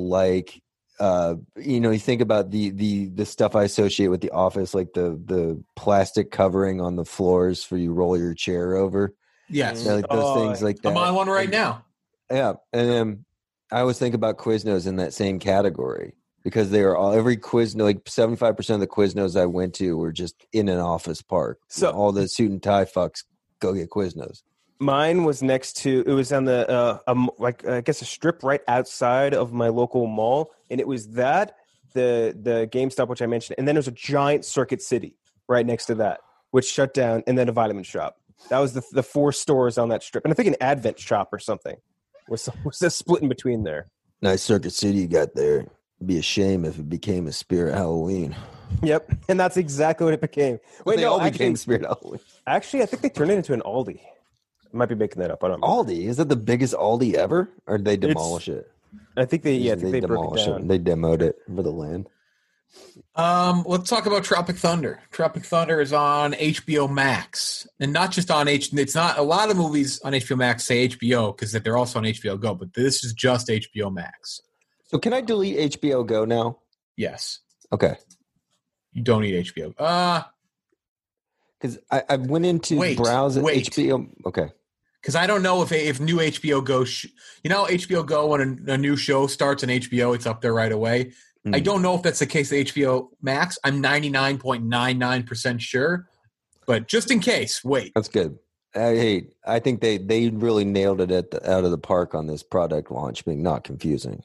you think about the stuff I associate with the office, like the plastic covering on the floors for you roll your chair over. Yes. Like those things like that. I'm on one right now. Yeah. And I always think about Quiznos in that same category because they are every Quiznos, like 75% of the Quiznos I went to were just in an office park. So all the suit and tie fucks go get Quiznos. Mine was it was on the, a strip right outside of my local mall. And it was the GameStop, which I mentioned. And then there's a giant Circuit City right next to that, which shut down. And then a Vitamin Shop. That was the 4 stores on that strip. And I think an Advent Shop or something was split in between there. Nice Circuit City you got there. It'd be a shame if it became a Spirit Halloween. Yep. And that's exactly what it became. Wait, they all became Spirit Halloween. Actually, I think they turned it into an Aldi. I might be making that up. I don't know. Aldi? Is that the biggest Aldi ever? Or did they demolish it? I think they broke it down. They demoed it for the land. Let's talk about Tropic Thunder. Tropic Thunder is on HBO Max. And not just on it's not a lot of movies on HBO Max say HBO because they're also on HBO Go, but this is just HBO Max. So can I delete HBO Go now? Yes. Okay. You don't need HBO. Because I went into browse HBO. Okay. Because I don't know if new HBO Go, HBO Go, when a new show starts on HBO, it's up there right away. I don't know if that's the case with HBO Max. I'm 99.99% sure. But just in case, wait. That's good. I think they really nailed it out of the park on this product launch, being not confusing.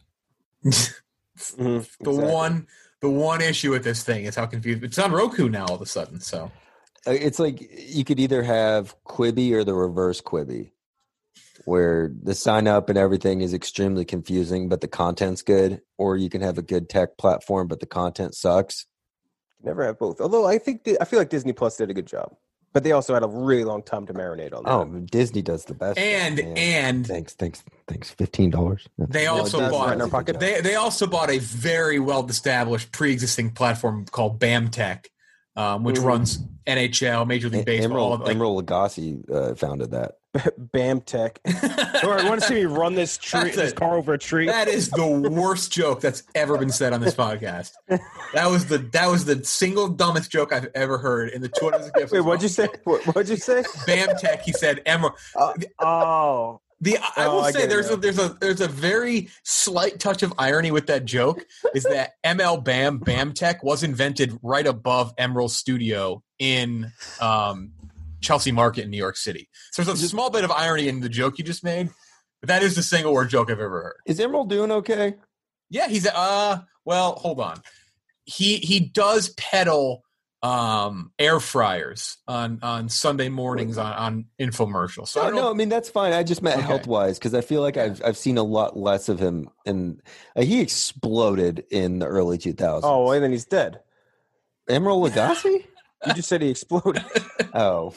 The one issue with this thing is how confused. It's on Roku now all of a sudden, so. It's like you could either have Quibi or the reverse Quibi, where the sign up and everything is extremely confusing, but the content's good, or you can have a good tech platform, but the content sucks. Never have both. Although I feel like Disney Plus did a good job, but they also had a really long time to marinate on that. Oh, Disney does the best. And thanks. $15. They also bought in our pocket. They also bought a very well established pre-existing platform called BAMTech. Which runs NHL, Major League Baseball. Emeril Lagasse founded that. BAMTech. Or I want to see me run this car over a tree. That is the worst joke that's ever been said on this podcast. That was the single dumbest joke I've ever heard in the 200 Wait, what'd you say? What'd you say? BAMTech. He said Emeril. I will say there's a very slight touch of irony with that joke is that ML Bam Tech was invented right above Emerald Studio in Chelsea Market in New York City. So there's a small bit of irony in the joke you just made, but that is the single word joke I've ever heard. Is Emerald doing okay? Yeah, he's well, hold on. He does peddle air fryers on Sunday mornings on infomercials. So no, I mean that's fine. I just meant health wise because I feel like I've seen a lot less of him, and he exploded in the early 2000s. Oh, and then he's dead. Emerald Lagasse? You just said he exploded. Oh,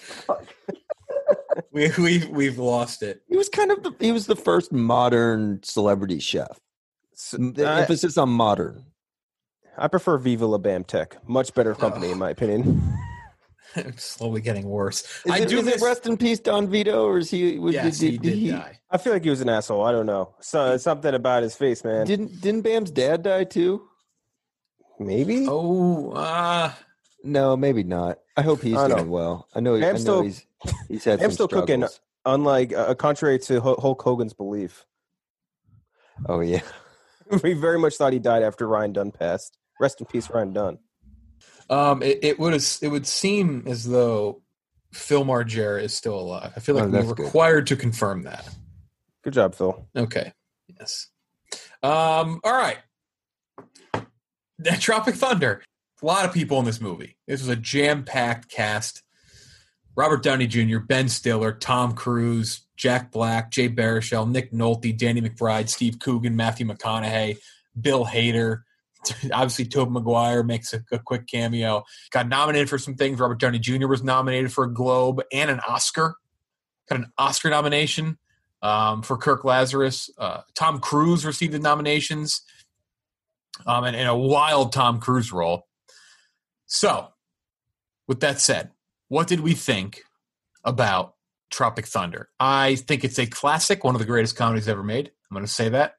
we've lost it. He was he was the first modern celebrity chef. The emphasis on modern. I prefer Viva La Bam Tech. Much better company, in my opinion. I'm slowly getting worse. Is it rest in peace, Don Vito, or is he? He did die. I feel like he was an asshole. I don't know. Something about his face, man. Didn't Bam's dad die too? Maybe. Oh, no, maybe not. I hope he's doing well. I know he's had some still struggles. Cooking, unlike contrary to Hulk Hogan's belief. Oh yeah, we very much thought he died after Ryan Dunn passed. Rest in peace, Ryan Dunn. It would seem as though Phil Margera is still alive. I feel like we're required to confirm that. Good job, Phil. Okay. Yes. All right. Tropic Thunder. A lot of people in this movie. This was a jam-packed cast. Robert Downey Jr., Ben Stiller, Tom Cruise, Jack Black, Jay Baruchel, Nick Nolte, Danny McBride, Steve Coogan, Matthew McConaughey, Bill Hader. Obviously, Tobey Maguire makes a quick cameo. Got nominated for some things. Robert Downey Jr. was nominated for a Globe and an Oscar. Got an Oscar nomination for Kirk Lazarus. Tom Cruise received the nominations and in a wild Tom Cruise role. So, with that said, what did we think about Tropic Thunder? I think it's a classic, one of the greatest comedies ever made. I'm going to say that.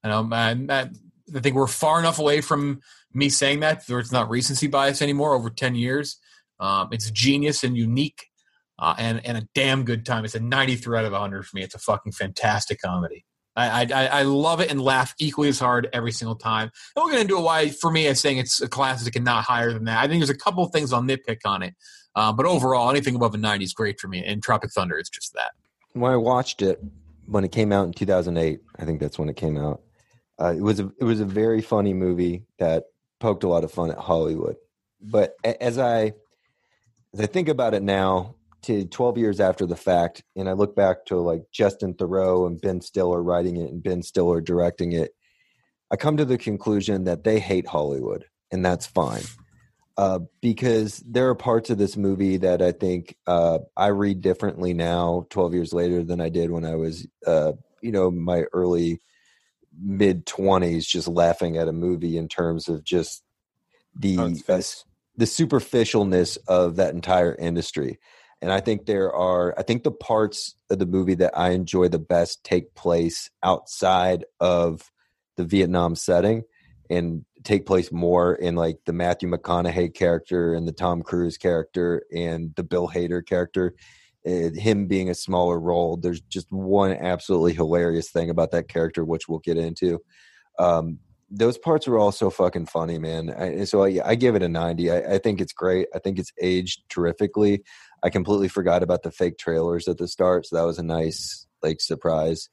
I think we're far enough away from me saying that it's not recency bias anymore. Over 10 years, it's genius and unique, and a damn good time. It's a 93 out of 100 for me. It's a fucking fantastic comedy. I love it and laugh equally as hard every single time. And we're going to do it why, for me, I'm saying it's a classic and not higher than that. I think there's a couple of things I'll nitpick on it. But overall, anything above a 90 is great for me. And Tropic Thunder is just that. When I watched it, when it came out in 2008, I think that's when it came out. It was a very funny movie that poked a lot of fun at Hollywood. But as I think about it now, to 12 years after the fact, and I look back to like Justin Theroux and Ben Stiller writing it and Ben Stiller directing it, I come to the conclusion that they hate Hollywood, and that's fine. Because there are parts of this movie that I think I read differently now, 12 years later, than I did when I was, my early mid-20s, just laughing at a movie in terms of just the superficialness of that entire industry. And I think the parts of the movie that I enjoy the best take place outside of the Vietnam setting and take place more in like the Matthew McConaughey character and the Tom Cruise character and the Bill Hader character, him being a smaller role. There's just one absolutely hilarious thing about that character, which we'll get into. Those parts are all so fucking funny, man. I give it a 90. I think it's great. I think it's aged terrifically. I completely forgot about the fake trailers at the start, so that was a nice surprise.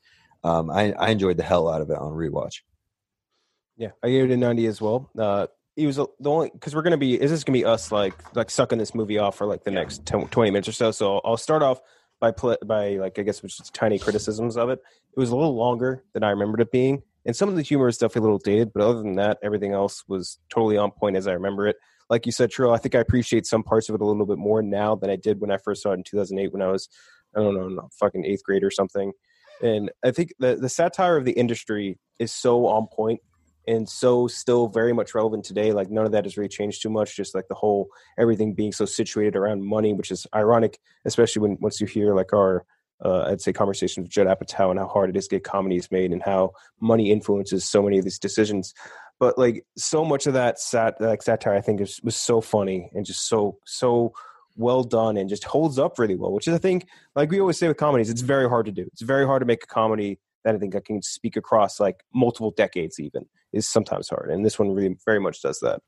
I enjoyed the hell out of it on rewatch. Yeah, I gave it a 90 as well. He was the only, because we're gonna be. Is this gonna be us like sucking this movie off for like the next 20 minutes or so? So I'll start off by I guess just tiny criticisms of it. It was a little longer than I remembered it being, and some of the humor is definitely a little dated. But other than that, everything else was totally on point as I remember it. Like you said, Trill, I think I appreciate some parts of it a little bit more now than I did when I first saw it in 2008 when I was, fucking 8th grade or something. And I think the satire of the industry is so on point and so still very much relevant today. Like none of that has really changed too much. Just like the whole everything being so situated around money, which is ironic, especially once you hear like our I'd say conversations with Judd Apatow and how hard it is to get comedies made and how money influences so many of these decisions. But like so much of that satire, I think was so funny and just so well done and just holds up really well, which is, I think, like we always say with comedies, it's very hard to do. It's very hard to make a comedy that I think I can speak across like multiple decades even is sometimes hard. And this one really very much does that.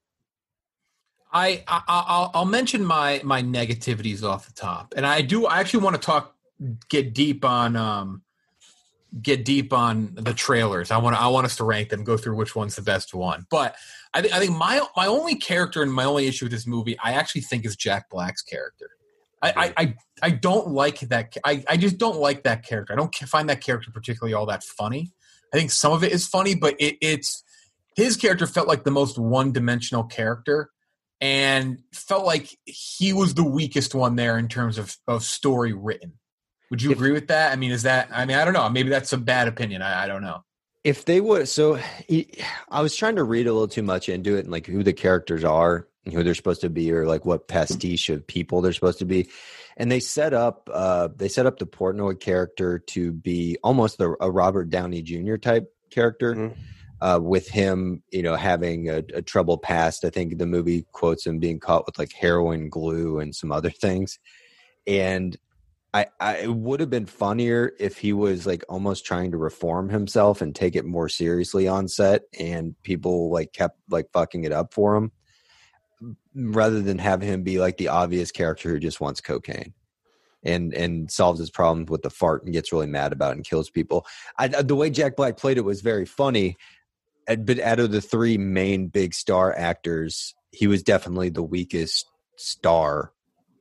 I'll mention my negativities off the top. And I actually want to get deep on the trailers. I want us to rank them, go through which one's the best one. But I think my only character and my only issue with this movie, I actually think, is Jack Black's character. I don't like that. I just don't like that character. I don't find that character particularly all that funny. I think some of it is funny, but it's his character felt like the most one-dimensional character and felt like he was the weakest one there in terms of story written. Would you agree with that? I mean, I don't know. Maybe that's a bad opinion. I don't know. If they would, I was trying to read a little too much into it and like who the characters are and who they're supposed to be, or like what pastiche of people they're supposed to be. And they set up the Portnoy character to be almost a Robert Downey Jr. type character, with him, having a troubled past. I think the movie quotes him being caught with like heroin glue and some other things. And it would have been funnier if he was like almost trying to reform himself and take it more seriously on set, and people like kept like fucking it up for him, rather than have him be like the obvious character who just wants cocaine and solves his problems with the fart and gets really mad about it and kills people. The way Jack Black played it was very funny, but out of the three main big star actors, he was definitely the weakest star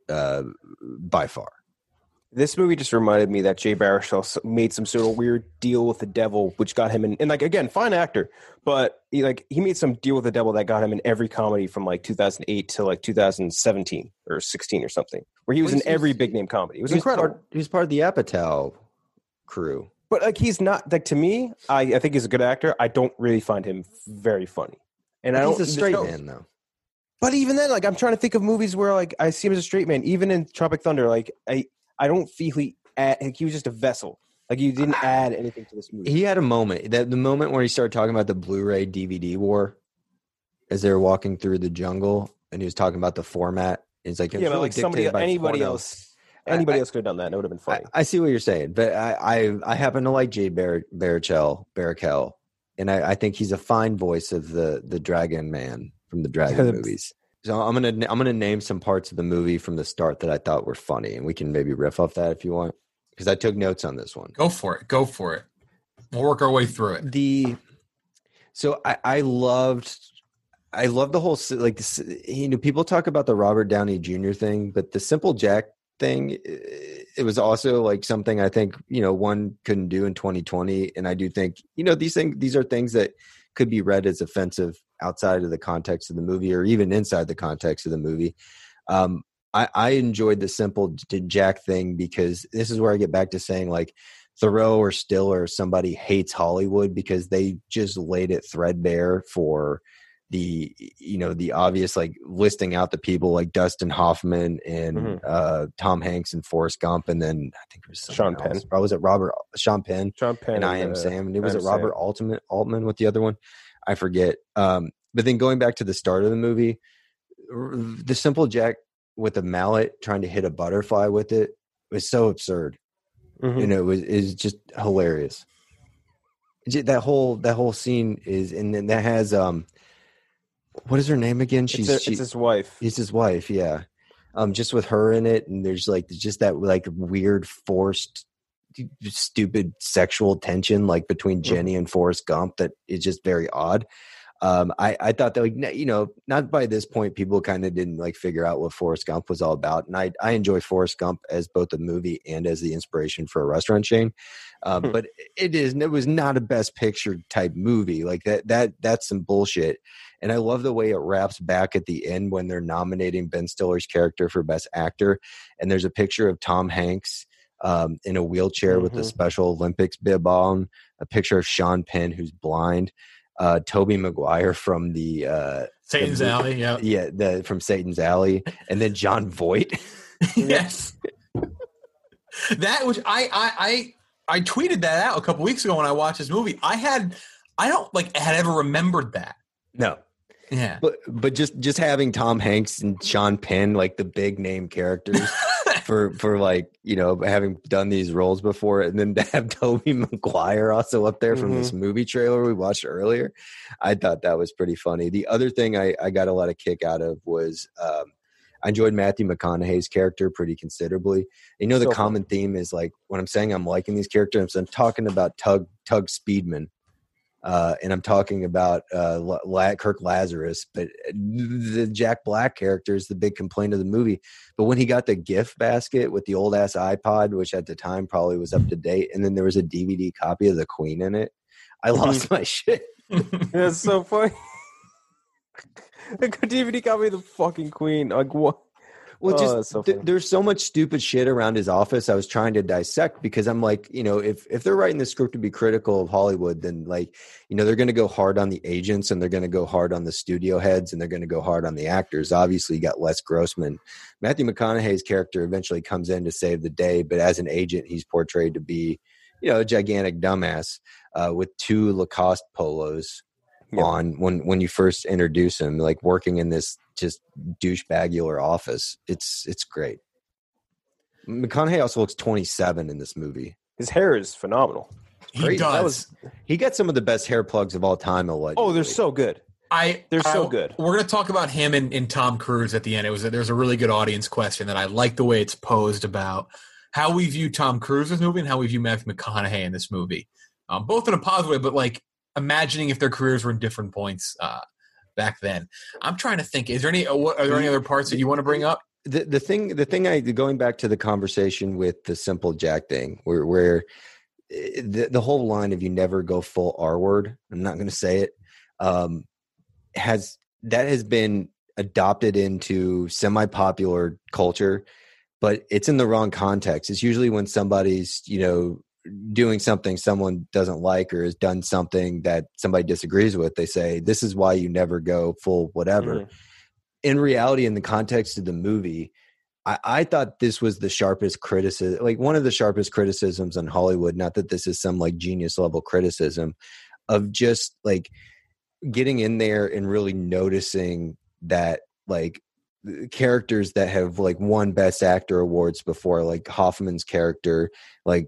by far. This movie just reminded me that Jay Baruchel made some sort of weird deal with the devil, which got him in. And like, again, fine actor, but he made some deal with the devil that got him in every comedy from like 2008 to like 2017 or 16 or something, where he was in every big name comedy. It was incredible. He was part of the Apatow crew, but like, he's not like, to me, I think he's a good actor. I don't really find him very funny, and he's a straight man though. But even then, like, I'm trying to think of movies where like I see him as a straight man. Even in Tropic Thunder, like I don't feel he was just a vessel. Like, you didn't add anything to this movie. He had a moment. The moment where he started talking about the Blu-ray DVD war as they were walking through the jungle, and he was talking about the format. He's like, yeah, but like anybody else could have done that, and it would have been funny. I see what you're saying, but I happen to like Jay Baruchel, and I think he's a fine voice of the Dragon Man from the Dragon movies. So I'm gonna name some parts of the movie from the start that I thought were funny, and we can maybe riff off that if you want, because I took notes on this one. Go for it. We'll work our way through it. So I loved the whole, like, people talk about the Robert Downey Jr. thing, but the Simple Jack thing, it was also like something I think one couldn't do in 2020, and I do think these are things that could be read as offensive outside of the context of the movie, or even inside the context of the movie. I enjoyed the Simple Jack thing, because this is where I get back to saying, like, Thoreau or Stiller or somebody hates Hollywood because they just laid it threadbare for the obvious, like, listing out the people like Dustin Hoffman and Tom Hanks and Forrest Gump, and then I think it was Sean Penn. Or was it Sean Penn and I Am Sam, and it was Robert Altman with the other one. I forget. But then going back to the start of the movie, the Simple Jack with a mallet trying to hit a butterfly with it was so absurd. It was just hilarious. That whole scene is, and then that has what is her name again? It's his wife. It's his wife, yeah. Just with her in it, and there's like just that like weird forced stupid sexual tension like between Jenny and Forrest Gump that is just very odd. I thought that, like, not by this point people kind of didn't like figure out what Forrest Gump was all about, and I enjoy Forrest Gump as both a movie and as the inspiration for a restaurant chain. But it was not a Best Picture type movie. Like that's some bullshit. And I love the way it wraps back at the end when they're nominating Ben Stiller's character for Best Actor, and there's a picture of Tom Hanks in a wheelchair with a Special Olympics bib on, a picture of Sean Penn who's blind, Tobey Maguire from the Satan's Alley, from Satan's Alley, and then John Voight. Yes, that which I tweeted that out a couple weeks ago when I watched this movie. I had ever remembered that. No. Yeah. But just having Tom Hanks and Sean Penn, like the big name characters for like, you know, having done these roles before, and then to have Tobey Maguire also up there from this movie trailer we watched earlier. I thought that was pretty funny. The other thing I got a lot of kick out of was I enjoyed Matthew McConaughey's character pretty considerably. You know, the common theme is like when I'm saying I'm liking these characters, I'm talking about Tug Speedman. And I'm talking about Kirk Lazarus, but the Jack Black character is the big complaint of the movie. But when he got the gift basket with the old ass iPod, which at the time probably was up to date, and then there was a DVD copy of The Queen in it, I lost my shit. That's so funny. A DVD copy of the fucking Queen. Like what? Well, just there's so much stupid shit around his office I was trying to dissect, because I'm like, you know, if they're writing the script to be critical of Hollywood, then like, you know, they're going to go hard on the agents and they're going to go hard on the studio heads and they're going to go hard on the actors. Obviously, you got Les Grossman. Matthew McConaughey's character eventually comes in to save the day, but as an agent, he's portrayed to be, you know, a gigantic dumbass with 2 Lacoste polos. Yep. On when you first introduce him, like working in this just douchebagular office. It's great. McConaughey also looks 27 in this movie. His hair is phenomenal. He does. He got some of the best hair plugs of all time. They're so good. They're so good. We're going to talk about him and Tom Cruise at the end. There's a really good audience question that I like the way it's posed about how we view Tom Cruise in this movie and how we view Matthew McConaughey in this movie. Both in a positive way, but like, imagining if their careers were in different points back then. I'm trying to think. Are there any other parts that you want to bring up? The thing going back to the conversation with the Simple Jack thing, where the whole line of "you never go full R word," I'm not going to say it, has been adopted into semi-popular culture, but it's in the wrong context. It's usually when somebody's, you know, doing something someone doesn't like or has done something that somebody disagrees with, they say, this is why you never go full whatever. In reality, in the context of the movie, I thought this was the sharpest criticism, like one of the sharpest criticisms on Hollywood. Not that this is some like genius level criticism of just like getting in there and really noticing that like characters that have like won Best Actor awards before, like Hoffman's character, like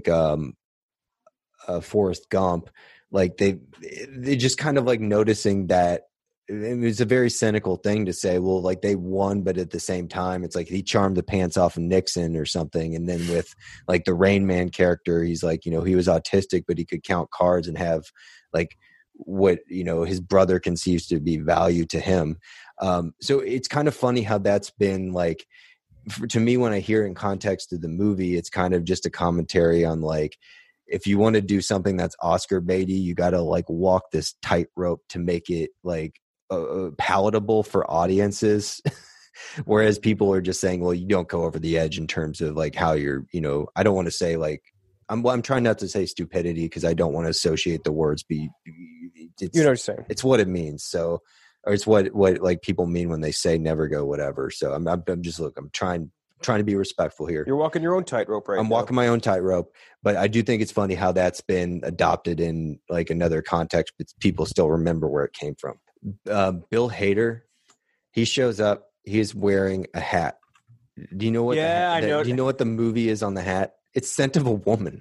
Forrest Gump, like they just kind of like noticing that it was a very cynical thing to say, well, like they won, but at the same time, it's like he charmed the pants off of Nixon or something. And then with like the Rain Man character, he's like, you know, he was autistic, but he could count cards and have like what, you know, his brother conceives to be value to him. So it's kind of funny how that's been like, to me, when I hear it in context of the movie, it's kind of just a commentary on like, if you want to do something that's Oscar baity, you got to like walk this tightrope to make it like palatable for audiences. Whereas people are just saying, well, you don't go over the edge in terms of like how you're, you know, I don't want to say like, I'm trying not to say stupidity because I don't want to associate the words. You know what I'm saying? It's what it means. So, or it's what like people mean when they say never go whatever. So I'm just I'm trying to be respectful here. You're walking your own tightrope, right? I'm walking my own tightrope, but I do think it's funny how that's been adopted in like another context, but people still remember where it came from. Bill Hader, he shows up. He's wearing a hat. Do you know what? Yeah, I know. Do you know what the movie is on the hat? It's Scent of a Woman.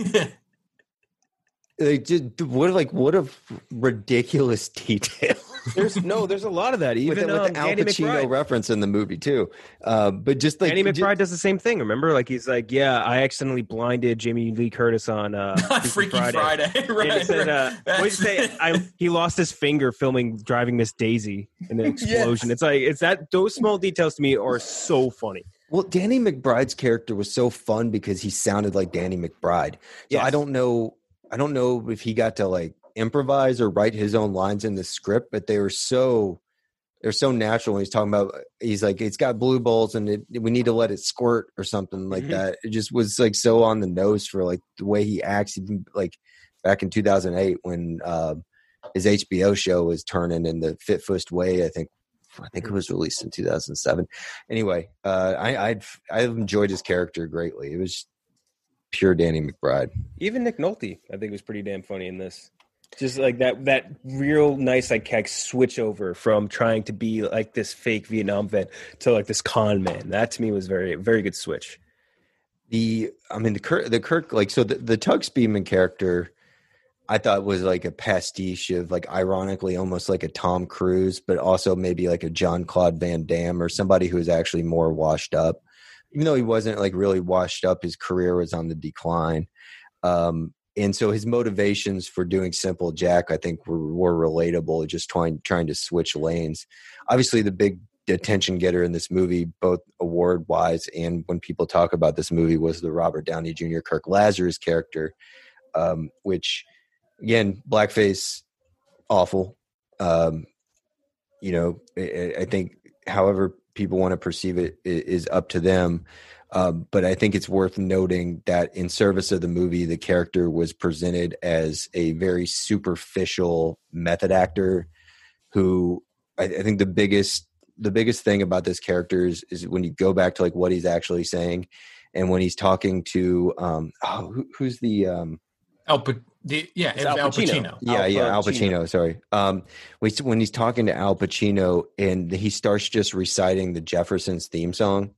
What a ridiculous detail. There's a lot of that. Even with the Al Pacino reference in the movie too. But just like Danny McBride does the same thing. Remember, like he's like, yeah, I accidentally blinded Jamie Lee Curtis on Freaky Friday. Right. Said, what did you say? He lost his finger filming Driving Miss Daisy in an explosion. Yes. It's like those small details to me are so funny. Well, Danny McBride's character was so fun because he sounded like Danny McBride. So yes. I don't know if he got to like improvise or write his own lines in the script, but they're so natural when he's talking about, he's like, it's got blue balls and we need to let it squirt or something like that. It just was like so on the nose for like the way he acts, even like back in 2008 when his HBO show was turning in the Fit Fust Way. I think it was released in 2007. Anyway, I've enjoyed his character greatly. It was pure Danny McBride. Even Nick Nolte, I think, was pretty damn funny in this. Just like that real nice like switch over from trying to be like this fake Vietnam vet to like this con man. That to me was very, very good switch. The Kirk like, so the Tug Speedman character I thought was like a pastiche of like, ironically, almost like a Tom Cruise, but also maybe like a Jean-Claude Van Damme or somebody who was actually more washed up. Even though he wasn't like really washed up, his career was on the decline. And so his motivations for doing Simple Jack, I think, were relatable, just trying to switch lanes. Obviously, the big attention getter in this movie, both award-wise and when people talk about this movie, was the Robert Downey Jr. Kirk Lazarus character, which, again, blackface, awful. I think however people want to perceive it is up to them. But I think it's worth noting that in service of the movie, the character was presented as a very superficial method actor who I think the biggest thing about this character is when you go back to like what he's actually saying. And when he's talking to, who's the, Al Pacino. Al Pacino. Sorry. When he's talking to Al Pacino and he starts just reciting the Jeffersons theme song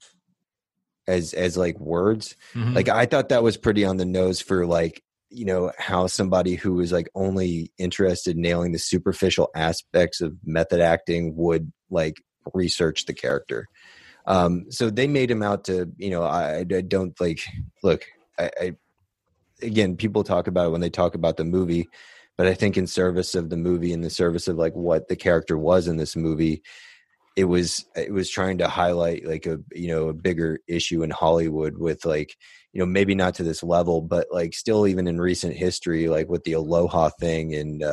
as like words, mm-hmm. Like I thought that was pretty on the nose for like, how somebody who is like only interested in nailing the superficial aspects of method acting would like research the character. So they made him out to, I don't like, look, I again, people talk about it when they talk about the movie, but I think in service of the movie, in the service of like what the character was in this movie, it was trying to highlight like a bigger issue in Hollywood with like, maybe not to this level, but like still even in recent history, like with the Aloha thing and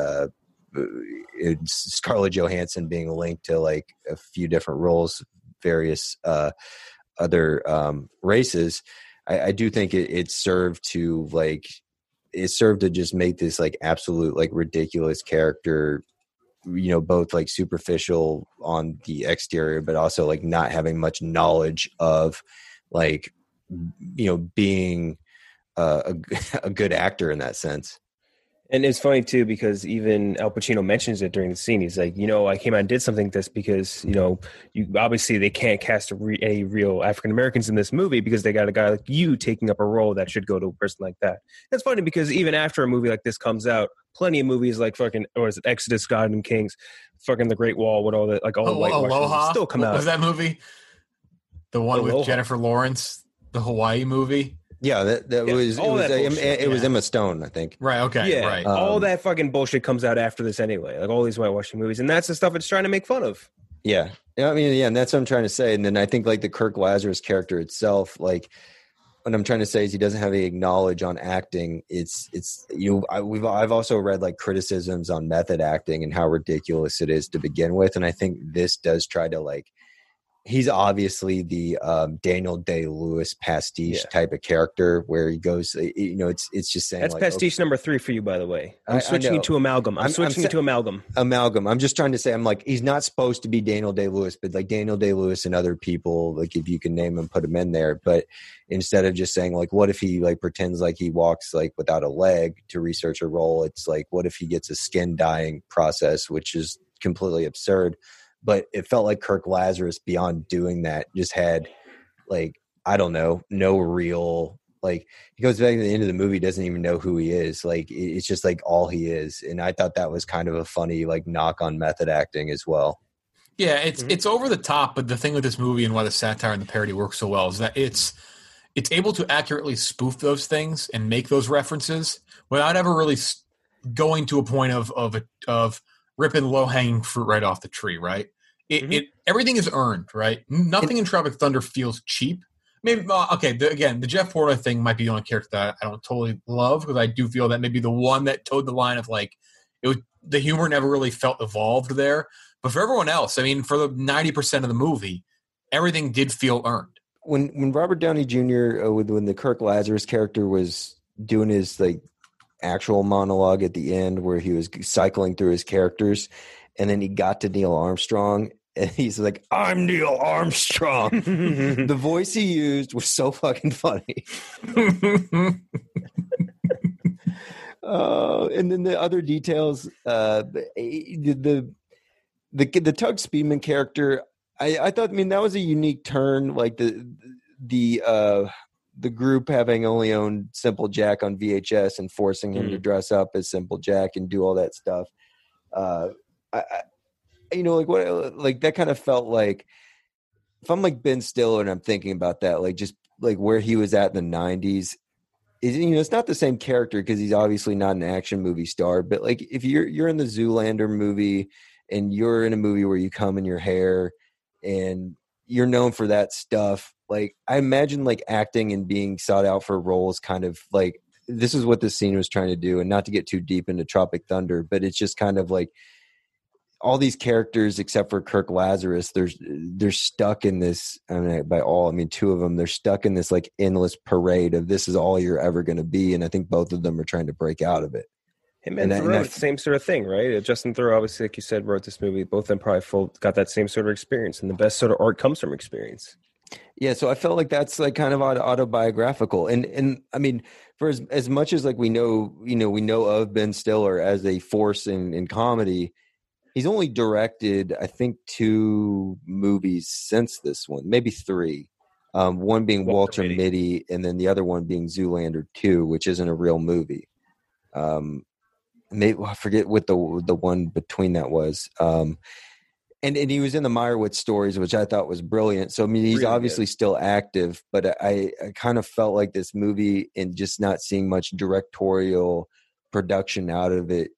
Scarlett Johansson being linked to like a few different roles, various other races. I do think it served to just make this like absolute like ridiculous character, both like superficial on the exterior, but also like not having much knowledge of like, being a good actor in that sense. And it's funny too, because even Al Pacino mentions it during the scene. He's like, I came out and did something like this because, you obviously they can't cast any real African Americans in this movie because they got a guy like you taking up a role that should go to a person like that. It's funny because even after a movie like this comes out, plenty of movies like fucking, or is it Exodus, God and Kings, fucking The Great Wall, with all the like all the whitewashing still come out. Was that movie the one with Jennifer Lawrence, the Hawaii movie? Yeah, it was Emma Stone, I think. Right, okay, yeah, right. All that fucking bullshit comes out after this anyway, like all these whitewashing movies, and that's the stuff it's trying to make fun of. Yeah, and that's what I'm trying to say. And then I think like the Kirk Lazarus character itself, like what I'm trying to say is he doesn't have any knowledge on acting. I've also read like criticisms on method acting and how ridiculous it is to begin with, and I think this does try to like. He's obviously the Daniel Day-Lewis pastiche type of character where he goes, it's just saying that's like, pastiche number 3 for you, by the way. I'm switching it to amalgam. I'm switching it to amalgam. Amalgam. I'm just trying to say, I'm like, he's not supposed to be Daniel Day-Lewis, but like Daniel Day-Lewis and other people, like if you can name them, put them in there. But instead of just saying like, what if he like pretends like he walks like without a leg to research a role? It's like, what if he gets a skin dyeing process, which is completely absurd. But it felt like Kirk Lazarus, beyond doing that, just had like, I don't know, no real, like he goes back to the end of the movie, doesn't even know who he is. Like it's just like all he is. And I thought that was kind of a funny like knock on method acting as well. Yeah, it's over the top, but the thing with this movie and why the satire and the parody work so well is that it's able to accurately spoof those things and make those references without ever really going to a point of ripping low-hanging fruit right off the tree, right? Everything is earned, right? Nothing in Tropic Thunder feels cheap. Maybe the Jeff Porta thing might be the only character that I don't totally love because I do feel that maybe the one that towed the line of like the humor never really felt evolved there. But for everyone else, I mean, for the 90% of the movie, everything did feel earned. When Robert Downey Jr. When the Kirk Lazarus character was doing his like actual monologue at the end where he was cycling through his characters and then he got to Neil Armstrong and he's like, I'm Neil Armstrong. The voice he used was so fucking funny. and then the other details, the Tug Speedman character, I thought, I mean, that was a unique turn, like the group having only owned Simple Jack on VHS and forcing him to dress up as Simple Jack and do all that stuff. Like that kind of felt like, if I'm like Ben Stiller and I'm thinking about that, like just like where he was at in the 90s, it's not the same character because he's obviously not an action movie star, but like if you're in the Zoolander movie and you're in a movie where you comb in your hair and you're known for that stuff, like I imagine like acting and being sought out for roles kind of like, this is what this scene was trying to do. And not to get too deep into Tropic Thunder, but it's just kind of like all these characters except for Kirk Lazarus, they're stuck in this, I mean, by all, I mean, two of them, they're stuck in this like endless parade of this is all you're ever going to be. And I think both of them are trying to break out of it. Him and Thoreau, it's the same sort of thing, right? Justin Thoreau, obviously, like you said, wrote this movie. Both of them probably got that same sort of experience, and the best sort of art comes from experience. Yeah, so I felt like that's like kind of autobiographical, and I mean, for as much as like we know of Ben Stiller as a force in comedy, he's only directed, I think, 2 movies since this one, maybe 3. One being Walter Mitty, and then the other one being Zoolander 2, which isn't a real movie. Maybe I forget what the one between that was. And he was in the Meyerowitz stories, which I thought was brilliant. So I mean, he's really obviously still active, but I kind of felt like this movie, and just not seeing much directorial production out of it,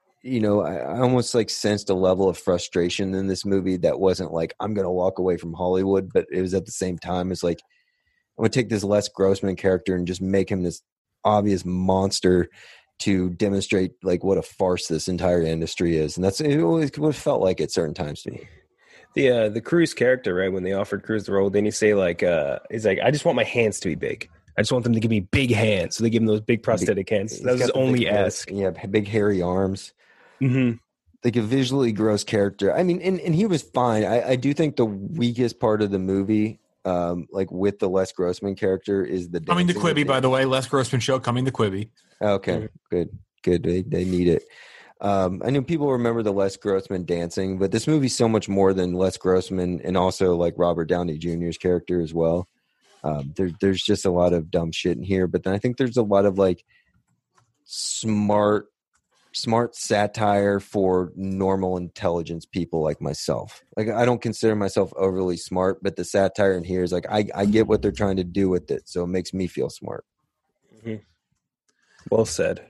I almost like sensed a level of frustration in this movie that wasn't like, I'm going to walk away from Hollywood, but it was at the same time, it's like, I'm going to take this Les Grossman character and just make him this obvious monster to demonstrate like what a farce this entire industry is. And it always felt like at certain times to me. The Cruise character, right? When they offered Cruise the role, didn't he say like, he's like, I just want my hands to be big. I just want them to give me big hands. So they give him those big prosthetic hands. That was his only ask. Yeah, big hairy arms. Mm-hmm. Like a visually gross character. I mean, and he was fine. I do think the weakest part of the movie, like with the Les Grossman character, is the coming to Quibi, by the way. Les Grossman show coming to Quibi. Okay, good. They need it. I know people remember the Les Grossman dancing, but this movie's so much more than Les Grossman, and also like Robert Downey Jr.'s character as well. There's just a lot of dumb shit in here, but then I think there's a lot of like smart satire for normal intelligence people like myself. Like I don't consider myself overly smart, but the satire in here is like I get what they're trying to do with it, so it makes me feel smart. Mm-hmm. Well said.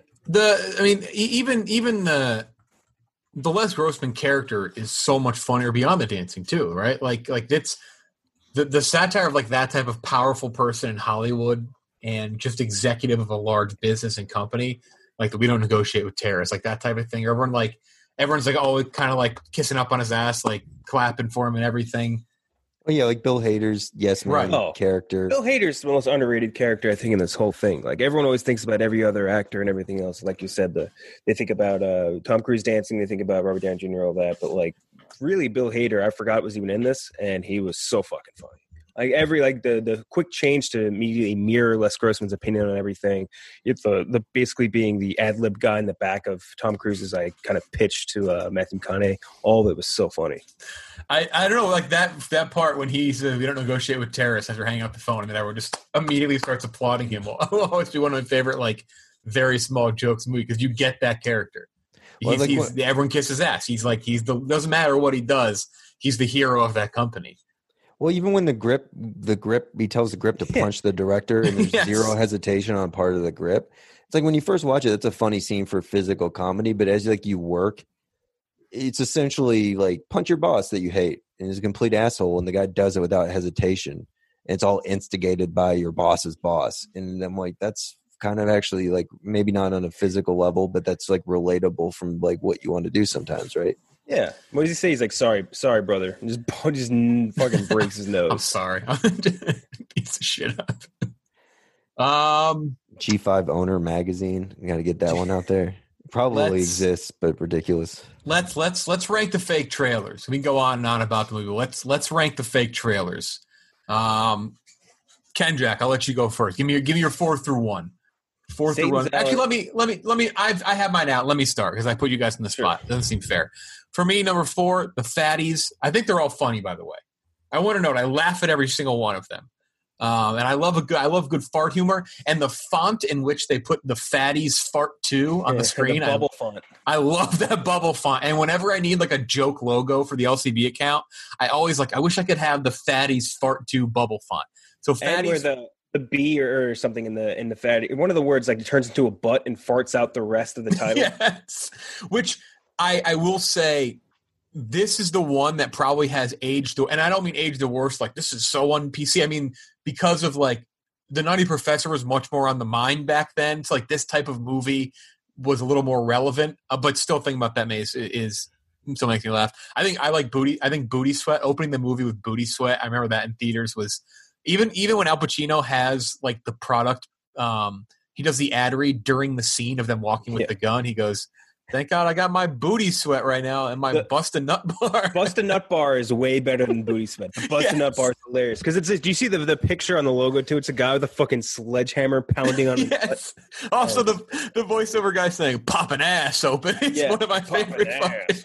Even the Les Grossman character is so much funnier beyond the dancing too, right? Like it's the satire of like that type of powerful person in Hollywood and just executive of a large business and company. Like, we don't negotiate with terrorists, like that type of thing. Everyone's like, oh, kind of like kissing up on his ass, like clapping for him and everything. Well, yeah, like Bill Hader's Yes Man character. Bill Hader's the most underrated character, I think, in this whole thing. Like, everyone always thinks about every other actor and everything else. Like you said, they think about Tom Cruise dancing, they think about Robert Downey Jr., all that. But, like, really, Bill Hader, I forgot was even in this, and he was so fucking funny. Like the quick change to immediately mirror Les Grossman's opinion on everything. It's the basically being the ad lib guy in the back of Tom Cruise's like kind of pitch to Matthew McConaughey. All of it was so funny. I don't know, like that part when he says we don't negotiate with terrorists after hanging up the phone, and then everyone just immediately starts applauding him. Well, I'll always be one of my favorite like very small jokes in the movie because you get that character. Well, everyone kisses ass. Doesn't matter what he does. He's the hero of that company. Well, even when the grip, he tells the grip to punch the director, and there's zero hesitation on part of the grip. It's like when you first watch it, it's a funny scene for physical comedy, but as like you work, it's essentially like punch your boss that you hate, and he's a complete asshole, and the guy does it without hesitation. And it's all instigated by your boss's boss, and I'm like, that's kind of actually like maybe not on a physical level, but that's like relatable from like what you want to do sometimes, right? Yeah. What does he say? He's like, sorry, brother. And just fucking breaks his nose. I'm sorry. Piece of shit up. G5 Owner magazine. You got to get that one out there. Probably exists, but ridiculous. Let's rank the fake trailers. We can go on and on about the movie. Let's rank the fake trailers. Ken Jack, I'll let you go first. Give me your 4 through 1 Fourth to run. Actually, let me. I have mine out. Let me start because I put you guys in the spot. Sure. It doesn't seem fair. For me, number 4, the Fatties. I think they're all funny, by the way. I want to note I laugh at every single one of them. And I love good fart humor, and the font in which they put the Fatties Fart 2 on the screen. The bubble font. I love that bubble font. And whenever I need like a joke logo for the LCB account, I always I wish I could have the Fatties Fart 2 bubble font. So Fatties. And where the B or something in the fatty, one of the words like turns into a butt and farts out the rest of the title. Yes. Which I will say, this is the one that probably has aged, and I don't mean aged the worst, like this is so un-PC. I mean, because of like the Nutty Professor was much more on the mind back then. It's like this type of movie was a little more relevant, but still thinking about that is still makes me laugh. I think Booty Sweat, opening the movie with Booty Sweat, I remember that in theaters was even when Al Pacino has like the product, he does the ad read during the scene of them walking with the gun. He goes, "Thank God I got my Booty Sweat right now and my Bust-a Nut Bar." Bust-a Nut Bar is way better than Booty Sweat. The Bust-a Nut Bar is hilarious because do you see the picture on the logo too? It's a guy with a fucking sledgehammer pounding on his butt. Also, the voiceover guy saying "poppin' ass open." It's one of my favorite.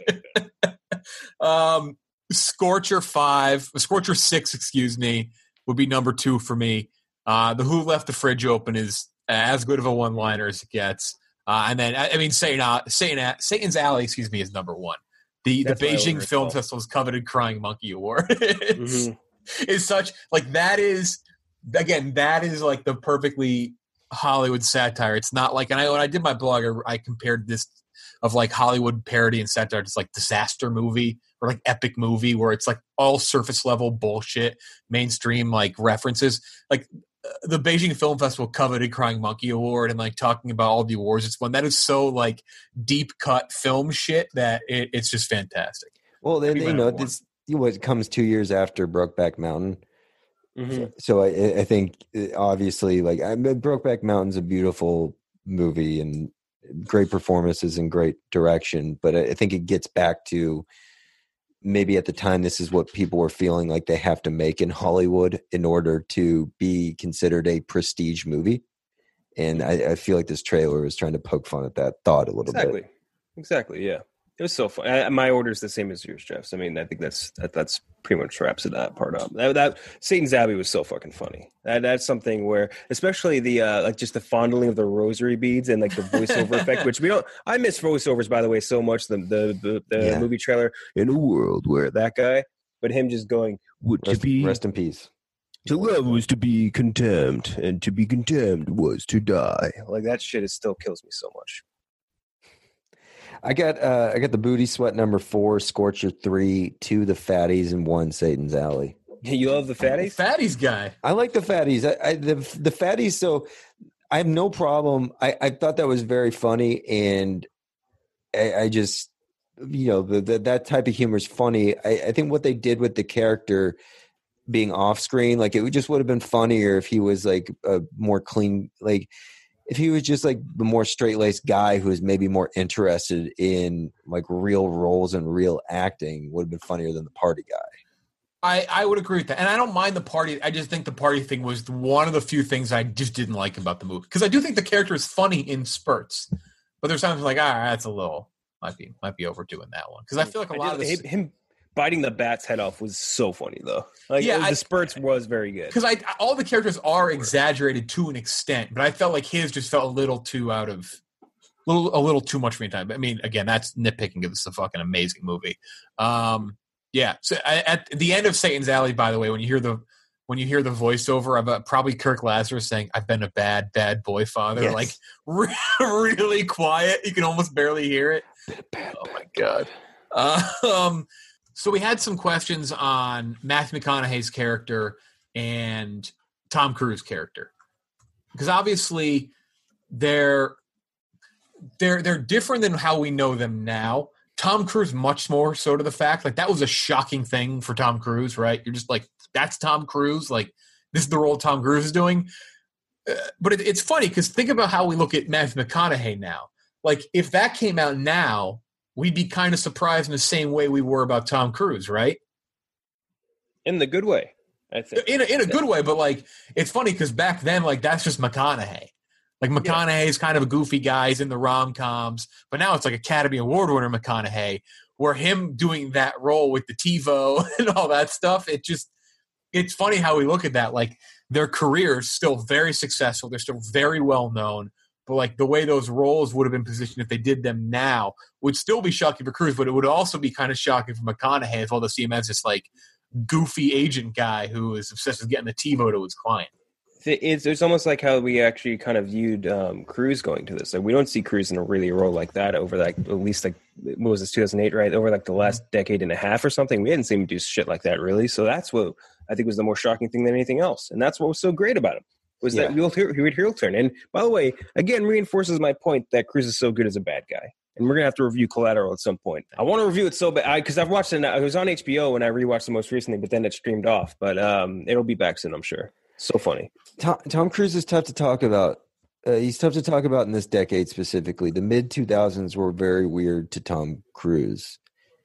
Scorcher 6, excuse me, would be number 2 for me. The Who Left the Fridge Open is as good of a one-liner as it gets. And then, I mean, Satan's Alley, excuse me, is number 1. The Beijing Film Festival's coveted Crying Monkey Award is such, like, that is like the perfectly Hollywood satire. It's not like, and when I did my blog, I compared this of like Hollywood parody and satire to like disaster movie or like epic movie where it's like all surface level bullshit, mainstream like references. Like the Beijing Film Festival coveted Crying Monkey Award and like talking about all the awards it's won. That is so like deep cut film shit that it's just fantastic. Well, they know this. What comes 2 years after Brokeback Mountain. Mm-hmm. So I think obviously like Brokeback Mountain's a beautiful movie and great performances and great direction, but I think it gets back to maybe at the time this is what people were feeling like they have to make in Hollywood in order to be considered a prestige movie. And I feel like this trailer was trying to poke fun at that thought a little bit. Exactly. Yeah. It was so fun. My order is the same as yours, Jeff. So, I mean, I think that's pretty much wraps that part up. That Satan's Abbey was so fucking funny. That's something where, especially the like just the fondling of the rosary beads and like the voiceover effect, which we don't. I miss voiceovers, by the way, so much. The movie trailer in a world where that guy, but him just going, rest in peace. To love was to be contemned, and to be contemned was to die. Like that shit still kills me so much. I got the Booty Sweat number 4, Scorcher 3, 2 the Fatties, and 1 Satan's Alley. You love the Fatties? Fatties guy. I like the Fatties. The Fatties. So I have no problem. I thought that was very funny, and I just that type of humor is funny. I think what they did with the character being off screen, like it just would have been funnier if he was like a more clean, like. If he was just like the more straight-laced guy who is maybe more interested in like real roles and real acting, would have been funnier than the party guy. I would agree with that. And I don't mind the party. I just think the party thing was one of the few things I just didn't like about the movie. Because I do think the character is funny in spurts. But there's times like, that's a little, might be overdoing that one. Because I feel like a lot of this... Him biting the bat's head off was so funny, though. Like, the spurts was very good. Because all the characters are exaggerated to an extent, but I felt like his just felt a little too a little too much for me time. I mean, again, that's nitpicking. This is a fucking amazing movie. So at the end of Satan's Alley, by the way, when you hear the voiceover of probably Kirk Lazarus saying, "I've been a bad boy father," yes. Like really quiet, you can almost barely hear it. Oh my god. So we had some questions on Matthew McConaughey's character and Tom Cruise's character, because obviously they're different than how we know them now. Tom Cruise much more so to the fact, like that was a shocking thing for Tom Cruise, right? You're just like, that's Tom Cruise. Like this is the role Tom Cruise is doing. But it's funny because think about how we look at Matthew McConaughey now. Like if that came out now, we'd be kind of surprised in the same way we were about Tom Cruise, right? In the good way, I think. In a good way, but like it's funny because back then, like that's just McConaughey. Like McConaughey is kind of a goofy guy. He's in the rom-coms, but now it's like Academy Award winner McConaughey, where him doing that role with the TiVo and all that stuff, it's funny how we look at that. Like their careers still very successful. They're still very well known, but like the way those roles would have been positioned if they did them now would still be shocking for Cruise, but it would also be kind of shocking for McConaughey as well to see him as this like goofy agent guy who is obsessed with getting the TiVo to his client. It's almost like how we actually kind of viewed Cruise going to this. Like we don't see Cruise in a role like that over like at least like what was this 2008, right? Over like the last decade and a half or something. We hadn't seen him do shit like that really. So that's what I think was the more shocking thing than anything else. And that's what was so great about him was that he would heel turn. And by the way, again reinforces my point that Cruise is so good as a bad guy. And we're gonna have to review Collateral at some point. I want to review it so bad because I've watched it. It was on HBO and I rewatched it most recently, but then it streamed off. But it'll be back soon, I'm sure. So funny. Tom Cruise is tough to talk about. He's tough to talk about in this decade specifically. The mid-2000s were very weird to Tom Cruise.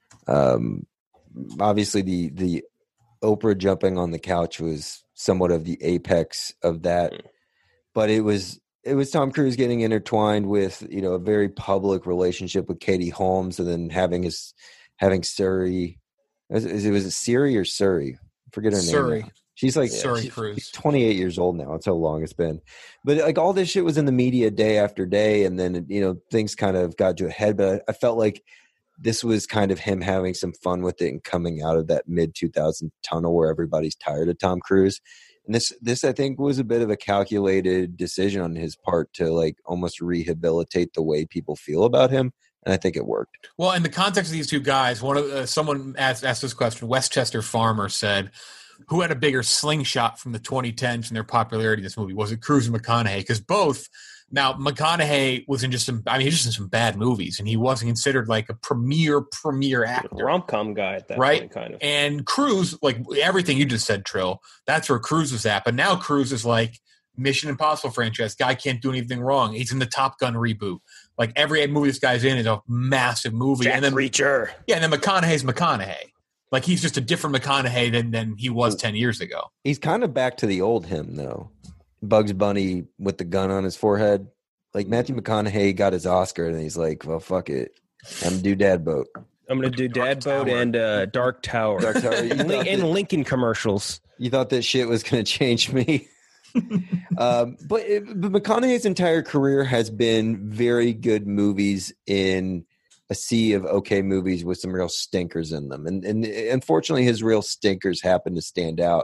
Obviously, the Oprah jumping on the couch was somewhat of the apex of that. But it was Tom Cruise getting intertwined with a very public relationship with Katie Holmes, and then having Suri. Was it Siri or Suri? I forget her name. Suri. She's like she's 28 years old now. That's how long it's been. But like all this shit was in the media day after day, and then things kind of got to a head. But I felt like this was kind of him having some fun with it and coming out of that mid-2000 tunnel where everybody's tired of Tom Cruise. And this I think was a bit of a calculated decision on his part to like almost rehabilitate the way people feel about him. And I think it worked. Well, in the context of these two guys, someone asked this question. Westchester Farmer said, who had a bigger slingshot from the 2010s in their popularity in this movie? Was it Cruise or McConaughey? Because both. Now, McConaughey was in just in some bad movies, and he wasn't considered like a premier actor. Rom-com guy at that point, kind of. And Cruise, like everything you just said, Trill, that's where Cruise was at. But now Cruise is like Mission Impossible franchise. Guy can't do anything wrong. He's in the Top Gun reboot. Like every movie this guy's in is a massive movie. Jack and then Reacher. Yeah, and then McConaughey's McConaughey. Like he's just a different McConaughey than he was 10 years ago. He's kind of back to the old him though. Bugs Bunny with the gun on his forehead. Like Matthew McConaughey got his Oscar and he's like, well, fuck it. I'm gonna do Dad Boat. I'm gonna do Dad Boat and Dark Tower. And Lincoln commercials. You thought that shit was gonna change me. But McConaughey's entire career has been very good movies in a sea of okay movies with some real stinkers in them. And unfortunately his real stinkers happen to stand out.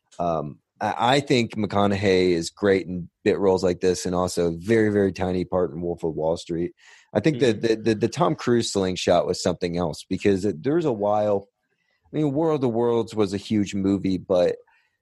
I think McConaughey is great in bit roles like this, and also a very, very tiny part in Wolf of Wall Street. I think that the Tom Cruise slingshot was something else because there was a while. I mean, World of Worlds was a huge movie, but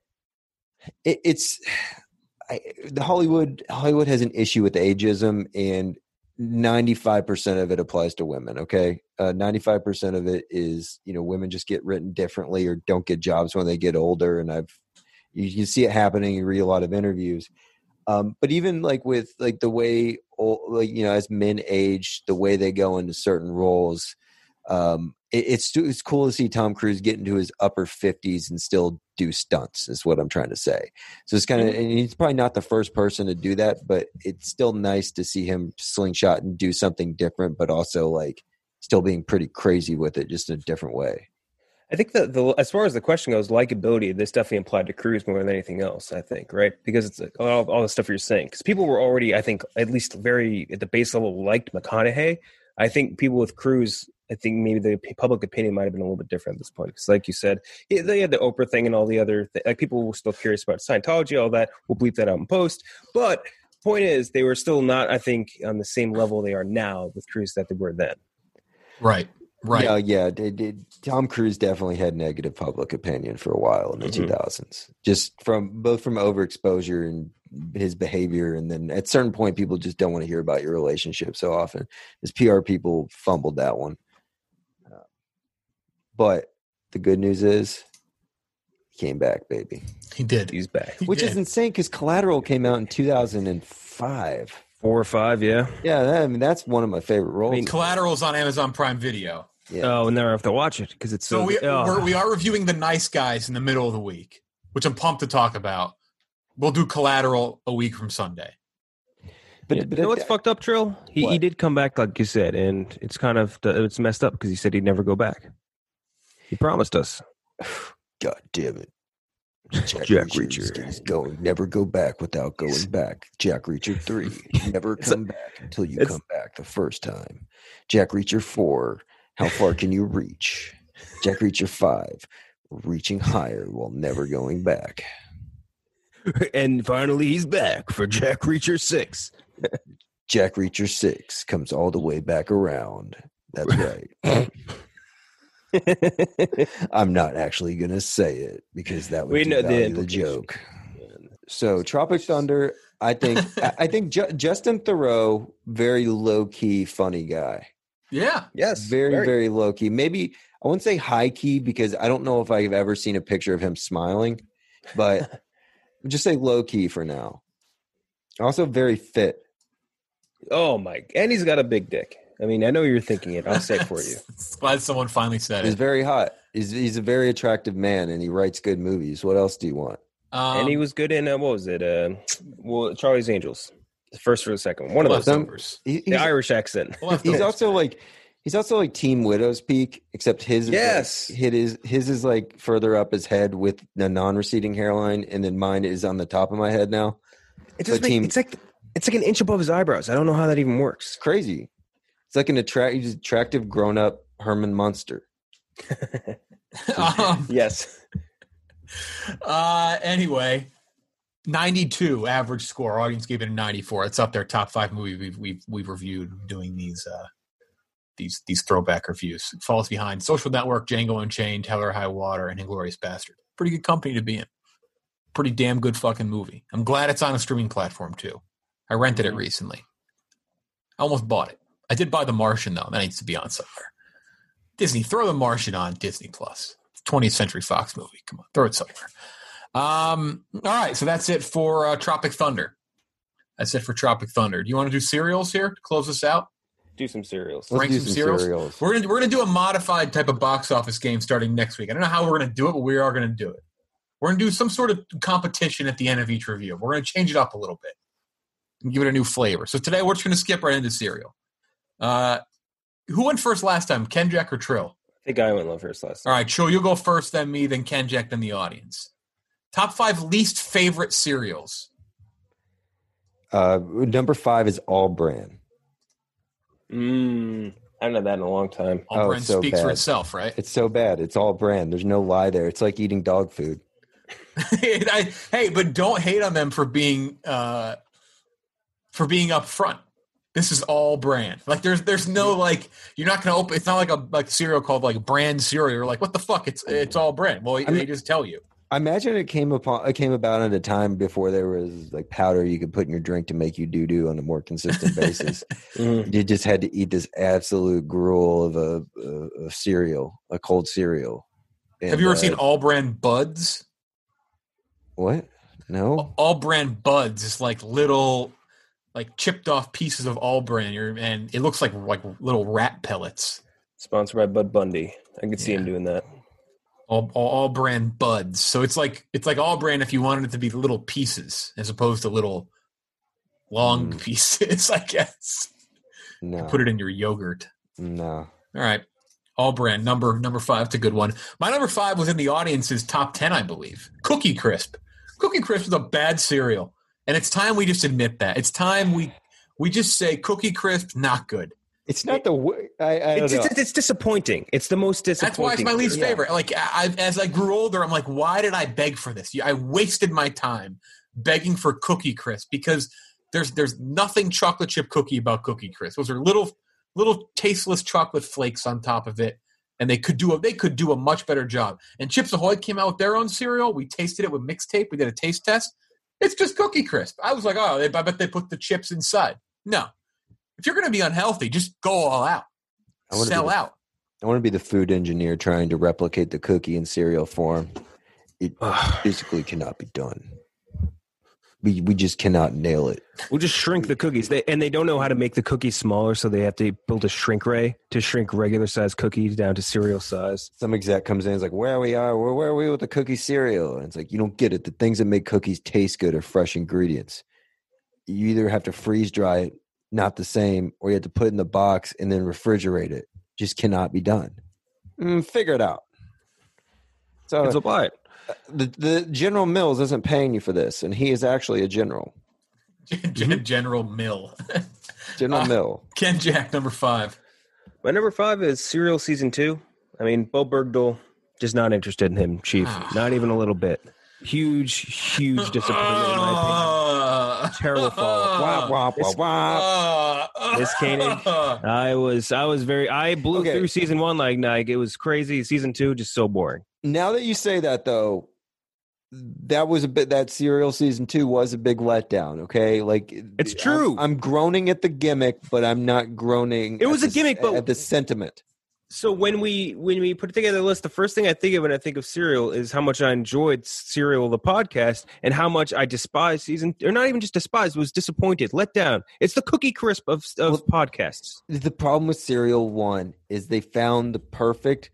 Hollywood has an issue with ageism, and 95% of it applies to women. Okay, 95% of it is women just get written differently or don't get jobs when they get older, and you can see it happening. You read a lot of interviews. But even like with like the way, as men age, the way they go into certain roles, it's cool to see Tom Cruise get into his upper 50s and still do stunts is what I'm trying to say. So it's kind of, and he's probably not the first person to do that, but it's still nice to see him slingshot and do something different, but also like still being pretty crazy with it, just in a different way. I think that as far as the question goes, likability, this definitely applied to Cruise more than anything else, I think, right? Because it's like all the stuff you're saying. Because people were already, I think, at least very at the base level liked McConaughey. I think people with Cruise, I think maybe the public opinion might have been a little bit different at this point. Because like you said, they had the Oprah thing and all the other like people were still curious about Scientology, all that. We'll bleep that out in post. But point is, they were still not, I think, on the same level they are now with Cruise that they were then. Right. Yeah. Tom Cruise definitely had negative public opinion for a while in the 2000s, just from overexposure and his behavior. And then at a certain point, people just don't want to hear about your relationship so often. His PR people fumbled that one. But the good news is he came back, baby. He did. He's back. Which is insane because Collateral came out in 2005. 4 or 5, yeah. Yeah, I mean, that's one of my favorite roles. Collateral's on Amazon Prime Video. Yeah. Oh, and then I have to watch it because it's so we are reviewing The Nice Guys in the middle of the week, which I'm pumped to talk about. We'll do Collateral a week from Sunday. But, you know what's fucked up, Trill? He did come back, like you said, and it's kind of it's messed up because he said he'd never go back. He promised us. God damn it. Jack Reacher is going never go back without going back. Jack Reacher 3, never come back until you come back the first time. Jack Reacher 4, how far can you reach? Jack Reacher 5, reaching higher while never going back. And finally he's back for Jack Reacher 6. Jack Reacher 6 comes all the way back around. That's right. I'm not actually going to say it because that would devalue the joke. So Tropic Thunder, I think Justin Theroux, very low-key funny guy. Yeah. Yes. Very low-key. Maybe, I wouldn't say high-key because I don't know if I've ever seen a picture of him smiling, but just say low-key for now. Also very fit. Oh, my. And he's got a big dick. I mean, I know you're thinking it. I'll say it for you. Glad someone finally said it. He's very hot. He's a very attractive man, and he writes good movies. What else do you want? And he was good in, what was it? Charlie's Angels. The first or the second one. One of those. The Irish accent. He's also like Team Widow's Peak, except his is like further up his head with the non-receding hairline, and then mine is on the top of my head now. It's like an inch above his eyebrows. I don't know how that even works. It's crazy. It's like an attractive grown-up Herman Munster. Yes. Anyway, 92 average score. Audience gave it a 94. It's up there. Top 5 movie we've reviewed doing these throwback reviews. It falls behind Social Network, Django Unchained, Hell or High Water, and Inglourious Bastard. Pretty good company to be in. Pretty damn good fucking movie. I'm glad it's on a streaming platform too. I rented it recently. I almost bought it. I did buy The Martian though. That needs to be on somewhere. Disney, throw The Martian on Disney Plus. 20th Century Fox movie. Come on, throw it somewhere. All right, so that's it for Tropic Thunder. That's it for Tropic Thunder. Do you want to do serials here to close us out? Do some serials. Rank some serials. We're gonna do a modified type of box office game starting next week. I don't know how we're gonna do it, but we are gonna do it. We're gonna do some sort of competition at the end of each review. We're gonna change it up a little bit and give it a new flavor. So today we're just gonna skip right into cereal. Who went first last time? Ken, Jack, or Trill? I think I went first last time. All right, Trill, you'll go first, then me, then Ken, Jack, then the audience. Top 5 least favorite cereals. Number 5 is All Bran. I haven't had that in a long time. All Bran speaks for itself, right? It's so bad. It's All Bran. There's no lie there. It's like eating dog food. Hey, but don't hate on them for being upfront. This is All Bran. Like there's no like you're not gonna open. It's not like a cereal called like Bran cereal. You're like, what the fuck? It's All Bran. Well, they just tell you. I imagine it came about at a time before there was like powder you could put in your drink to make you doo-doo on a more consistent basis. You just had to eat this absolute gruel of a cereal, a cold cereal. And, have you ever seen All Bran Buds? What? No. All Bran Buds is like little, like chipped off pieces of All Bran, and it looks like little rat pellets. Sponsored by Bud Bundy. I could see him doing that. All Bran Buds. So it's like All Bran if you wanted it to be little pieces as opposed to little long pieces, I guess. No. You put it in your yogurt. No. All right. All Bran, number 5. It's a good one. My number 5 was in the audience's top 10, I believe. Cookie Crisp. Cookie Crisp is a bad cereal. And it's time we just admit that. It's time we just say Cookie Crisp, not good. It's not the way. It's disappointing. It's the most disappointing. That's why it's my least favorite. Like as I grew older, I'm like, why did I beg for this? I wasted my time begging for Cookie Crisp because there's nothing chocolate chip cookie about Cookie Crisp. Those are little tasteless chocolate flakes on top of it, and they could do a much better job. And Chips Ahoy came out with their own cereal. We tasted it with Mixtape. We did a taste test. It's just Cookie Crisp. I was like, I bet they put the chips inside. No. If you're going to be unhealthy, just go all out. Sell out. I want to be the food engineer trying to replicate the cookie in cereal form. It physically cannot be done. We just cannot nail it. We'll just shrink the cookies. They don't know how to make the cookies smaller, so they have to build a shrink ray to shrink regular size cookies down to cereal size. Some exec comes in and is like, where are we with the cookie cereal? And it's like, you don't get it. The things that make cookies taste good are fresh ingredients. you either have to freeze dry it, not the same, or you have to put it in the box and then refrigerate it. Just cannot be done. Figure it out. So Kids will buy it. The General Mills isn't paying you for this, and he is actually a general. General Mill. General Mill. Ken Jack, number 5. My number 5 is Serial Season 2. I mean, Bo Bergdahl, just not interested in him, Chief. Not even a little bit. Huge disappointment in my opinion. Terrible fall. Miss Koenig. I blew through season 1 like it was crazy. Season 2 just so boring. Now that you say that, though, that Serial Season 2 was a big letdown. Okay, like it's true. I'm groaning at the gimmick, but I'm not groaning. It was a gimmick, but at the sentiment. So when we put together the list, the first thing I think of when I think of Serial is how much I enjoyed Serial, the podcast, and how much I despise or not even just despised, was disappointed, let down. It's the Cookie Crisp of podcasts. The problem with Serial 1 is they found the perfect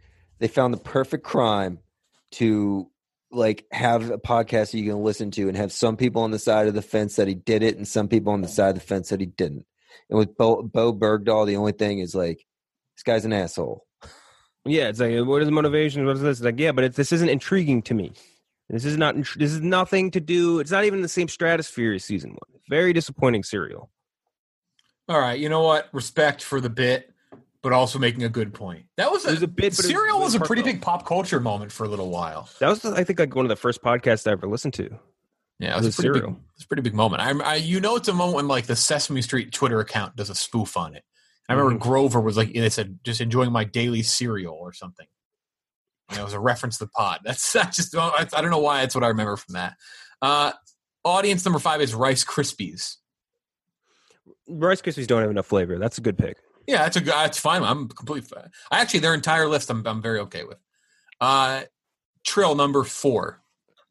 crime to like have a podcast that you can listen to and have some people on the side of the fence that he did it and some people on the side of the fence that he didn't. And with Bo Bergdahl, the only thing is like, this guy's an asshole. Yeah, it's like, what is the motivation? What is this? It's like, yeah, but this isn't intriguing to me. This is nothing to do. It's not even the same stratosphere as season 1. Very disappointing Serial. All right, you know what? Respect for the bit, but also making a good point. That was a bit. Serial was a pretty big pop culture moment for a little while. That was, I think, like one of the first podcasts I ever listened to. Yeah, it was a pretty big moment. It's a moment when like the Sesame Street Twitter account does a spoof on it. I remember Grover was like, they said, just enjoying my daily cereal or something. And it was a reference to the pod. I don't know why. That's what I remember from that. Audience number 5 is Rice Krispies. Rice Krispies don't have enough flavor. That's a good pick. Yeah, that's fine. I'm completely fine. Actually, their entire list I'm very okay with. Trill, number 4.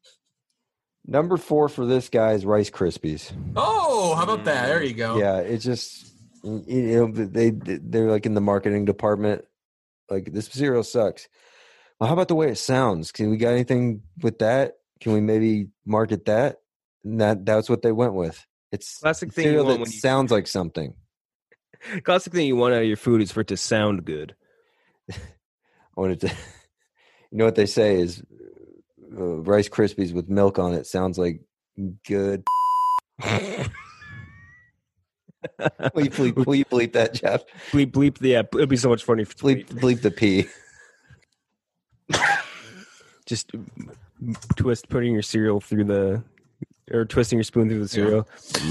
Number 4 for this guy is Rice Krispies. Oh, how about that? There you go. Yeah, it's just... they're like in the marketing department, like, this cereal sucks. Well, how about the way it sounds? Can we got anything with that? Can we maybe market that? And that's what they went with. It's classic thing cereal that sounds like something. Classic thing you want out of your food is for it to sound good. I wanted to. You know what they say is Rice Krispies with milk on it sounds like good. Will you bleep that, Jeff? Bleep yeah, it'd be so much funny. Bleep the P. Just putting your cereal through or twisting your spoon through the cereal.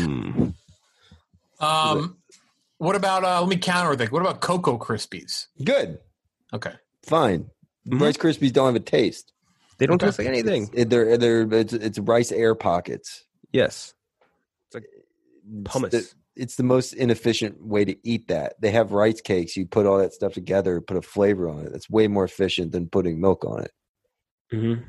Yeah. What about let me counter with it. What about Cocoa Krispies? Good. Okay. Fine. Rice Krispies don't have a taste. They don't taste like anything. It's rice air pockets. Yes. It's like pumice. It's the most inefficient way to eat that. They have rice cakes. You put all that stuff together, put a flavor on it. That's way more efficient than putting milk on it. Mm-hmm.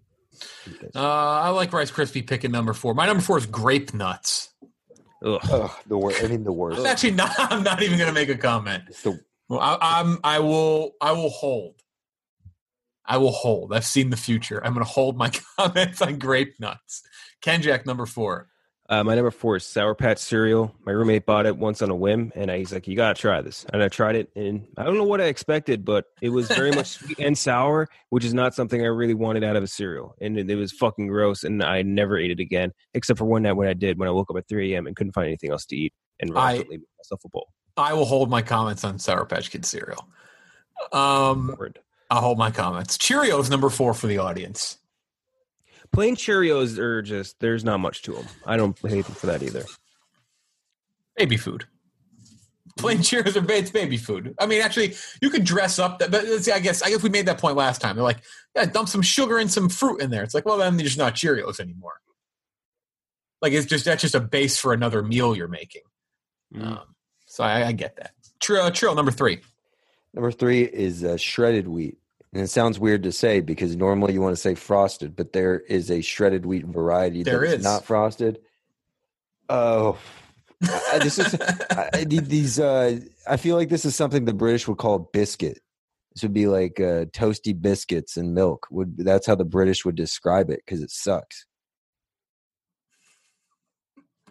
I like Rice Krispie picking number 4. My number 4 is Grape Nuts. Ugh, the worst. I mean, the worst. Actually, I'm not even going to make a comment. I will hold. I will hold. I've seen the future. I'm going to hold my comments on Grape Nuts. Ken Jack, number 4. My number 4 is Sour Patch cereal. My roommate bought it once on a whim, and he's like, "You gotta try this." And I tried it, and I don't know what I expected, but it was very much sweet and sour, which is not something I really wanted out of a cereal. And it was fucking gross, and I never ate it again, except for one night when I woke up at 3 a.m. and couldn't find anything else to eat, and reluctantly made myself a bowl. I will hold my comments on Sour Patch Kid cereal. I'll hold my comments. Cheerios, number 4 for the audience. Plain Cheerios are just, there's not much to them. I don't hate them for that either. Baby food. Plain Cheerios it's baby food. I mean, actually, you could dress up that, but I guess we made that point last time. They're like, yeah, dump some sugar and some fruit in there. It's like, well, then they're just not Cheerios anymore. Like, that's just a base for another meal you're making. So I get that. Trill, number 3. Number 3 is shredded wheat. And it sounds weird to say because normally you want to say frosted, but there is a shredded wheat variety that is not frosted. Oh, this is these. I feel like this is something the British would call biscuit. This would be like toasty biscuits and milk. That's how the British would describe it because it sucks.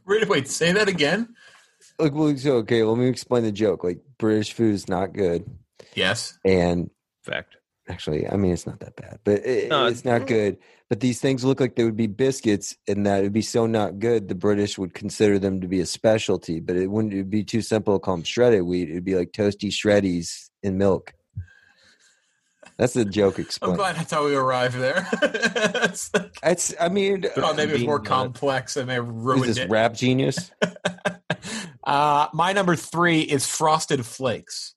Wait, say that again? Like, well, so, okay, let me explain the joke. Like, British food is not good. Yes. And fact. Actually, I mean, it's not that bad, but it's not good. But these things look like they would be biscuits, and that it would be so not good, the British would consider them to be a specialty. But it wouldn't it'd be too simple to call them shredded wheat. It would be like toasty shreddies in milk. That's the joke explained. I'm glad that's how we arrived there. I mean, maybe it's more complex and they ruined is this it. rap genius? My number 3 is Frosted Flakes.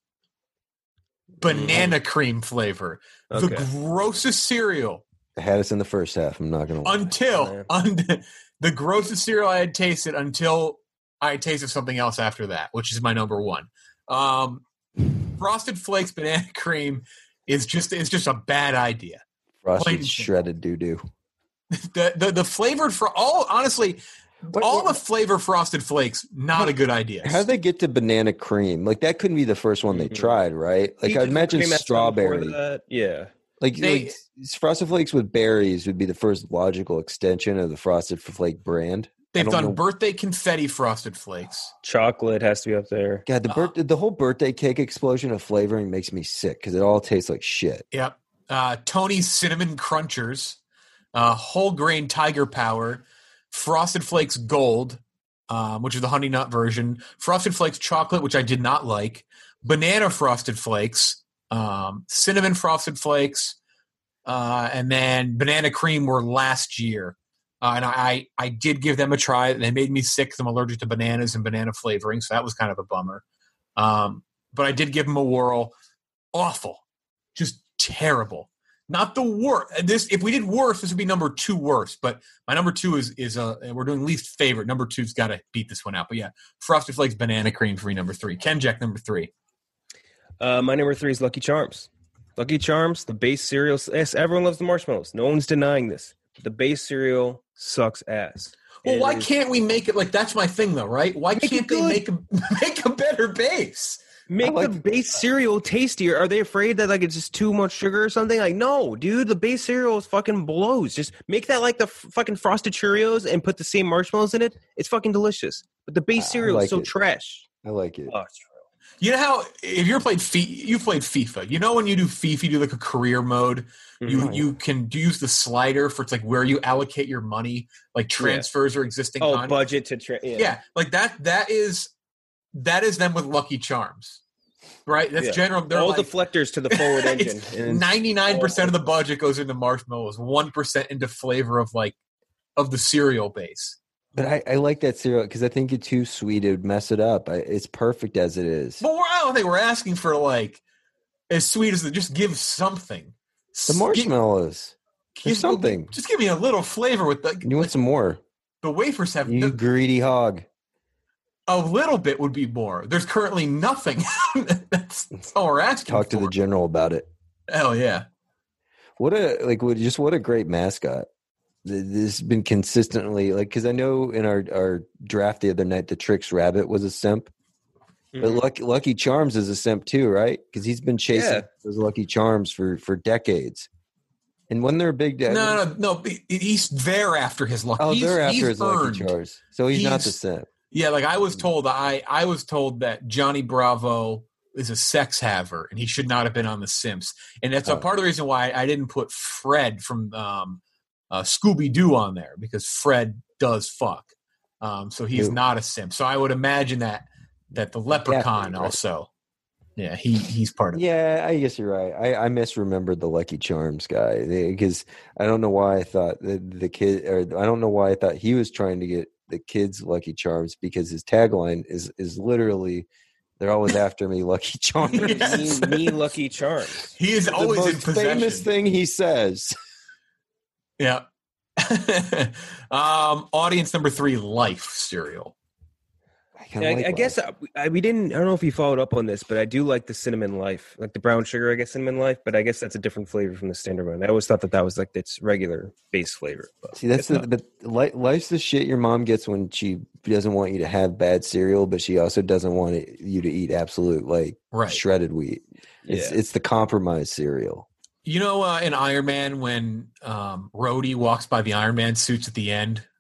Banana cream flavor. Okay. The grossest cereal. I had us in the first half. I'm not going to the grossest cereal I had tasted until I tasted something else after that, which is my number 1. Frosted Flakes banana cream is just a bad idea. Frosted shredded doo-doo. The flavored for all honestly. All the flavor Frosted Flakes, not a good idea. How did they get to banana cream? Like, that couldn't be the first one they tried, right? Like, I'd imagine strawberry. Yeah. Like Frosted Flakes with berries would be the first logical extension of the Frosted Flake brand. They've done birthday confetti Frosted Flakes. Chocolate has to be up there. God, the whole birthday cake explosion of flavoring makes me sick because it all tastes like shit. Yep. Tony's Cinnamon Crunchers, whole grain Tiger Power, Frosted Flakes Gold, which is the Honey Nut version, Frosted Flakes Chocolate, which I did not like, Banana Frosted Flakes, Cinnamon Frosted Flakes, and then Banana Cream were last year. And I did give them a try. They made me sick because I'm allergic to bananas and banana flavoring, so that was kind of a bummer. But I did give them a whirl. Awful. Just terrible. Not the worst. If we did worse, this would be number 2 worst. But my number 2 is we're doing least favorite. Number 2's got to beat this one out. But yeah, Frosted Flakes banana cream for me, number 3. Ken Jack, number 3. My number 3 is Lucky Charms. Lucky Charms, the base cereal. Yes, everyone loves the marshmallows. No one's denying this. The base cereal sucks ass. Well, why can't we make it like that's my thing though, right? Why can't they make a better base? Make the base cereal tastier. Are they afraid that like it's just too much sugar or something? Like, no, dude, the base cereal is fucking blows. Just make that like the fucking Frosted Cheerios and put the same marshmallows in it. It's fucking delicious. But the base cereal is so trash. I like it. Oh, you know how if you've played FIFA, you know when you do FIFA, you do like a career mode. You can use the slider for it's like where you allocate your money, like transfers or existing. Budget to yeah, like that is them with Lucky Charms. Right, that's general. All like, deflectors to the forward engine. 99% of the budget goes into marshmallows, 1% into flavor of the cereal base. But I like that cereal because I think it's too sweet; it would mess it up. It's perfect as it is. But I don't think we're asking for like as sweet as just give something. The marshmallows, give something. Just give me a little flavor with the. You want some more? The wafers have you greedy hog. A little bit would be more. There's currently nothing. That's all we're asking. Talk to the general about it. Hell yeah! What a great mascot. This has been consistently because I know in our draft the other night the Trix Rabbit was a simp, but Lucky Charms is a simp too, right? Because he's been chasing those Lucky Charms for decades. And when they're a big no, he's there after his Lucky. Oh, they're after his Lucky Charms, so he's not the simp. Yeah, like I was told that Johnny Bravo is a sex haver and he should not have been on The Simps, and that's a part of the reason why I didn't put Fred from Scooby-Doo on there because Fred does fuck. So he's not a simp. So I would imagine that the Leprechaun also. Yeah, he's part of it. Yeah, I guess you're right. I misremembered the Lucky Charms guy because I don't know why I thought the kid, or I don't know why I thought he was trying to get the kids Lucky Charms because his tagline is literally they're always after me, Lucky Charms. Yes. me Lucky Charms. He is always the most in possession. Famous thing he says. Yeah. Audience number 3, Life cereal. I guess we didn't. I don't know if you followed up on this, but I do like the Cinnamon Life, like the brown sugar. I guess Cinnamon Life, but I guess that's a different flavor from the standard one. I always thought that was like its regular base flavor. But see, but Life's the shit your mom gets when she doesn't want you to have bad cereal, but she also doesn't want you to eat absolute shredded wheat. It's the compromise cereal. You know, in Iron Man, when Rhodey walks by the Iron Man suits at the end,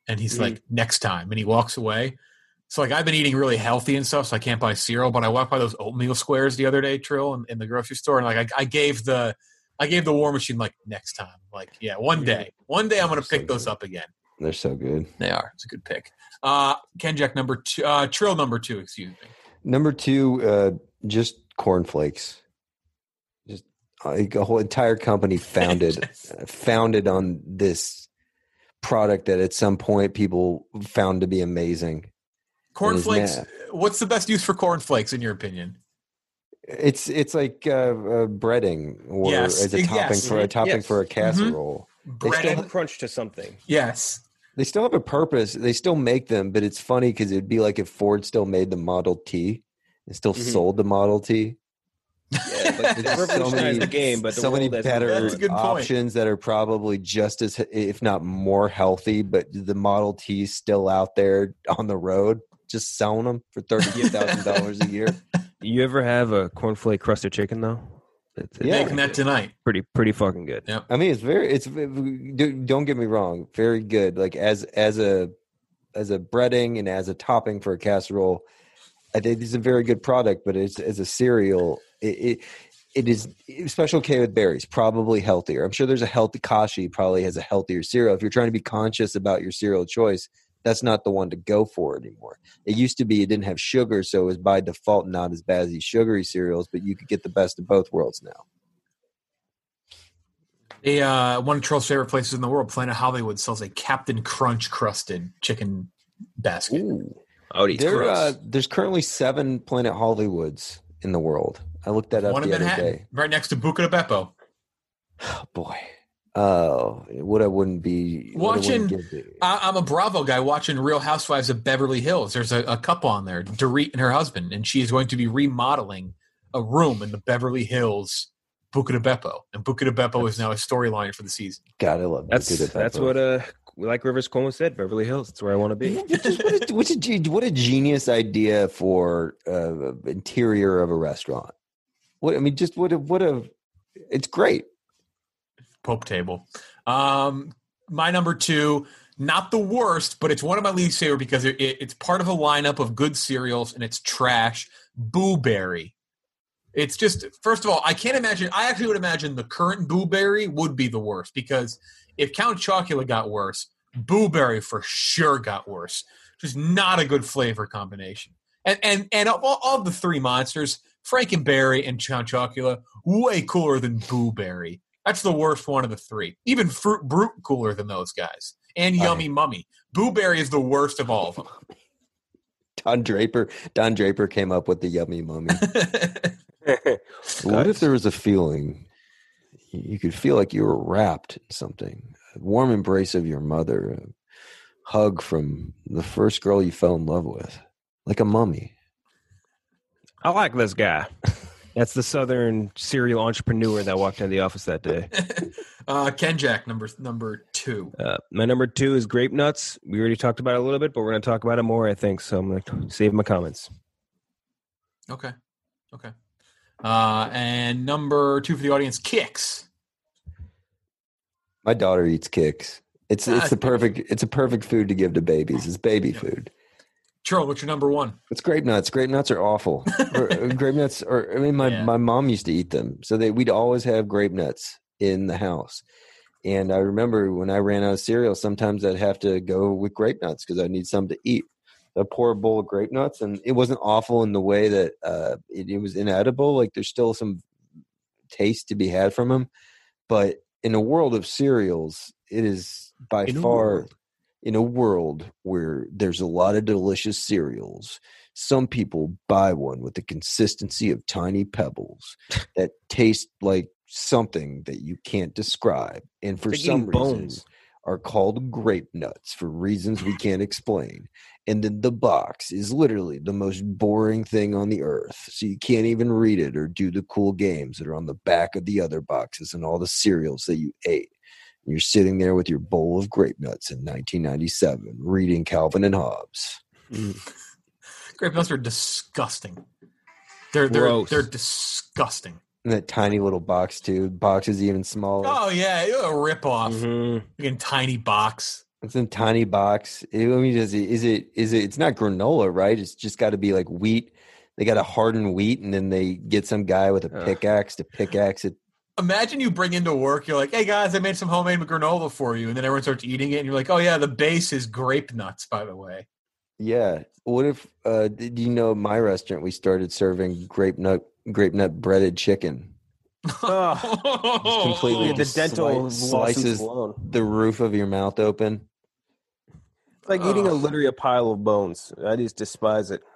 And he's like, next time. And he walks away. So, like, I've been eating really healthy and stuff, so I can't buy cereal. But I walked by those oatmeal squares the other day, Trill, in the grocery store. And, like, I gave the War Machine, like, next time. Like, yeah, one day I'm going to pick those up again. They're so good. They are. It's a good pick. Kenjack, number 2. Trill, number 2, excuse me. Number 2, just cornflakes. Just a whole entire company founded on this product that at some point people found to be amazing. Cornflakes. What's the best use for cornflakes in your opinion? It's like breading, or as a topping for a casserole. Breading crunch to something. Yes. They still have a purpose. They still make them, but it's funny because it'd be like if Ford still made the Model T and still sold the Model T. Yeah, but they revolutionized the game, but so many better options that are probably just as, if not more healthy, but the Model T is still out there on the road, just selling them for $38,000 a year. You ever have a cornflake crusted chicken though? Making that tonight. Pretty fucking good. Yep. I mean, don't get me wrong, very good. Like as a breading and as a topping for a casserole, I think it's a very good product. But as a cereal, it is Special K with berries, probably healthier. I'm sure there's a healthy Kashi probably has a healthier cereal. If you're trying to be conscious about your cereal choice, that's not the one to go for anymore. It used to be it didn't have sugar, so it was by default not as bad as these sugary cereals, but you could get the best of both worlds now. One of Trill's favorite places in the world, Planet Hollywood, sells a Captain Crunch crusted chicken basket. Ooh. There's currently 7 Planet Hollywoods in the world. I looked that up One in Manhattan, day. right next to Buca di Beppo. Oh, boy. What I wouldn't be watching. I'm a Bravo guy watching Real Housewives of Beverly Hills. There's a couple on there, Dorit and her husband, and she is going to be remodeling a room in the Beverly Hills Buca di Beppo, and Buca di Beppo is now a storyline for the season. God, I love Buca di Beppo. That's what like Rivers Cuomo said, Beverly Hills. That's where I want to be. What a genius idea for interior of a restaurant. It's great. Pope table. My number 2, not the worst, but it's one of my least favorite because it's part of a lineup of good cereals and it's trash. Boo Berry. It's just, first of all, I actually would imagine the current Boo Berry would be the worst because if Count Chocula got worse, Boo Berry for sure got worse. Just not a good flavor combination. And of all the 3 monsters, Frankenberry and Count Chocula, way cooler than Boo Berry. That's the worst one of the 3. Even Fruit Brute cooler than those guys. And Yummy Mummy. Boo Berry is the worst of all of them. Don Draper came up with the Yummy Mummy. What if there was a feeling you could feel like you were wrapped in something? A warm embrace of your mother, a hug from the first girl you fell in love with, like a mummy. I like this guy. That's the Southern serial entrepreneur that walked into the office that day. Kenjack, number 2. My number 2 is grape nuts. We already talked about it a little bit, but we're going to talk about it more, I think. So I'm going to save my comments. Okay. And number 2 for the audience, Kix. My daughter eats Kix. It's a perfect food to give to babies. It's baby food. Trill, what's your number 1? It's grape nuts. Grape nuts are awful. Grape nuts are. I mean, my mom used to eat them, so we'd always have grape nuts in the house. And I remember when I ran out of cereal, sometimes I'd have to go with grape nuts because I need something to eat. I'd pour a bowl of grape nuts, and it wasn't awful in the way that it was inedible. Like there's still some taste to be had from them, but in a world of cereals, it is by far. In a world where there's a lot of delicious cereals, some people buy one with the consistency of tiny pebbles that taste like something that you can't describe. And for some reason are called grape nuts for reasons we can't explain. And then the box is literally the most boring thing on the earth. So you can't even read it or do the cool games that are on the back of the other boxes and all the cereals that you ate. You're sitting there with your bowl of grape nuts in 1997, reading Calvin and Hobbes. Grape nuts are disgusting. They're disgusting. And that tiny little box too. Box is even smaller. Oh yeah, a ripoff. Tiny box. It's in tiny box. I mean, is it? It's not granola, right? It's just got to be like wheat. They got to harden wheat, and then they get some guy with a pickaxe to pickaxe it. Imagine you bring into work, you're like, hey guys, I made some homemade granola for you. And then everyone starts eating it and you're like, oh yeah, the base is grape nuts, by the way. Yeah. What if, did you know my restaurant, we started serving grape nut breaded chicken. Just completely the dental slices the roof of your mouth open. It's like eating literally a pile of bones. I just despise it.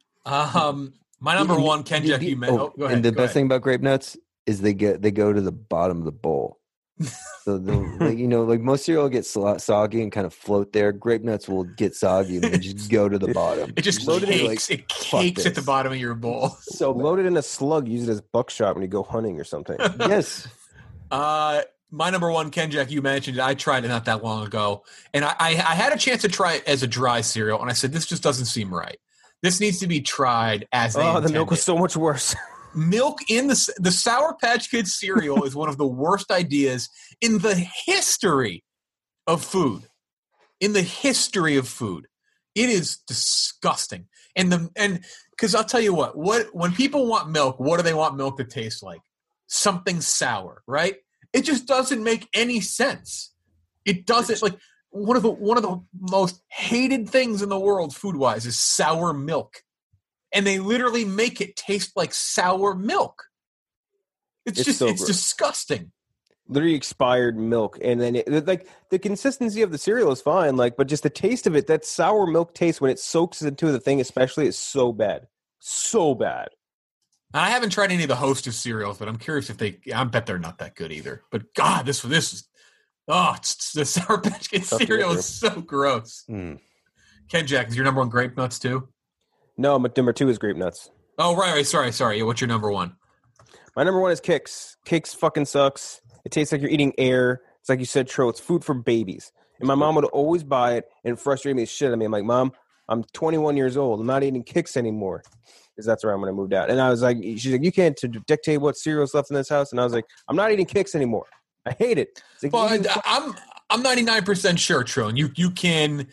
My number one, Ken Jeff, you meant. Go ahead. And the best thing about grape nuts is they go to the bottom of the bowl. So like most cereal gets soggy and kind of float there. Grape nuts will get soggy and just go to the bottom. It just cakes at the bottom of your bowl. So loaded in a slug, use it as buckshot when you go hunting or something. Yes. My number one, Ken Jack, you mentioned it. I tried it not that long ago, and I had a chance to try it as a dry cereal, and I said this just doesn't seem right. This needs to be tried as they intended. The milk was so much worse. Milk in the Sour Patch Kids cereal is one of the worst ideas in the history of food. In the history of food, it is disgusting. And because I'll tell you what when people want milk, what do they want milk to taste like? Something sour, right? It just doesn't make any sense. It doesn't. Like one of the most hated things in the world, food wise, is sour milk. And they literally make it taste like sour milk. It's disgusting. Literally expired milk, and then like the consistency of the cereal is fine, like, but just the taste of it, that sour milk taste when it soaks into the thing, especially, is so bad, so bad. I haven't tried any of the Hostess cereals, but I'm curious if I bet they're not that good either. But God, this is the Sour Patch Kids cereal is so gross. Ken Jack, is your number one grape nuts too? No, but number 2 is grape nuts. Oh, right. Sorry. Yeah, what's your number one? My number 1 is Kix. Kix fucking sucks. It tastes like you're eating air. It's like you said, Tro. It's food for babies. And my mom would always buy it and frustrate me shit. I mean, I'm like, Mom, I'm 21 years old. I'm not eating Kix anymore. Because that's where I'm going to move out. And I was like, she's like, you can't dictate what cereal's left in this house. And I was like, I'm not eating Kix anymore. I hate it. Like, well, I'm 99% sure, Tro, and you can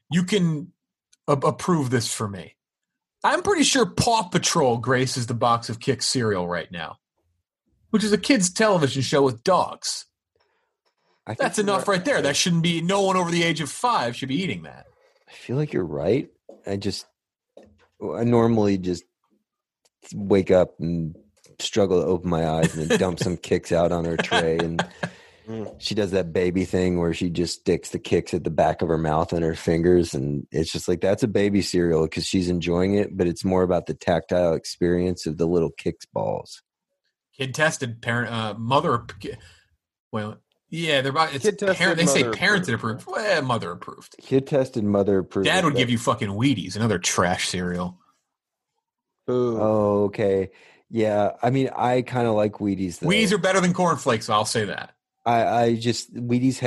approve this for me. I'm pretty sure Paw Patrol graces the box of Kix cereal right now, which is a kids' television show with dogs. That's enough right there. That shouldn't be – no one over the age of 5 should be eating that. I feel like you're right. I normally just wake up and struggle to open my eyes and then dump some Kix out on her tray, and she does that baby thing where she just sticks the Kix at the back of her mouth and her fingers, and it's just like, that's a baby cereal because she's enjoying it, but it's more about the tactile experience of the little Kix balls. Kid tested parent mother. Well, yeah, they're about. It's parent. They say parents approved. Well, mother approved. Kid tested, mother approved. Dad would give you fucking Wheaties, another trash cereal. Ooh. Oh, okay. Yeah, I mean, I kind of like Wheaties, though. Wheaties are better than cornflakes, I'll say that. Wheaties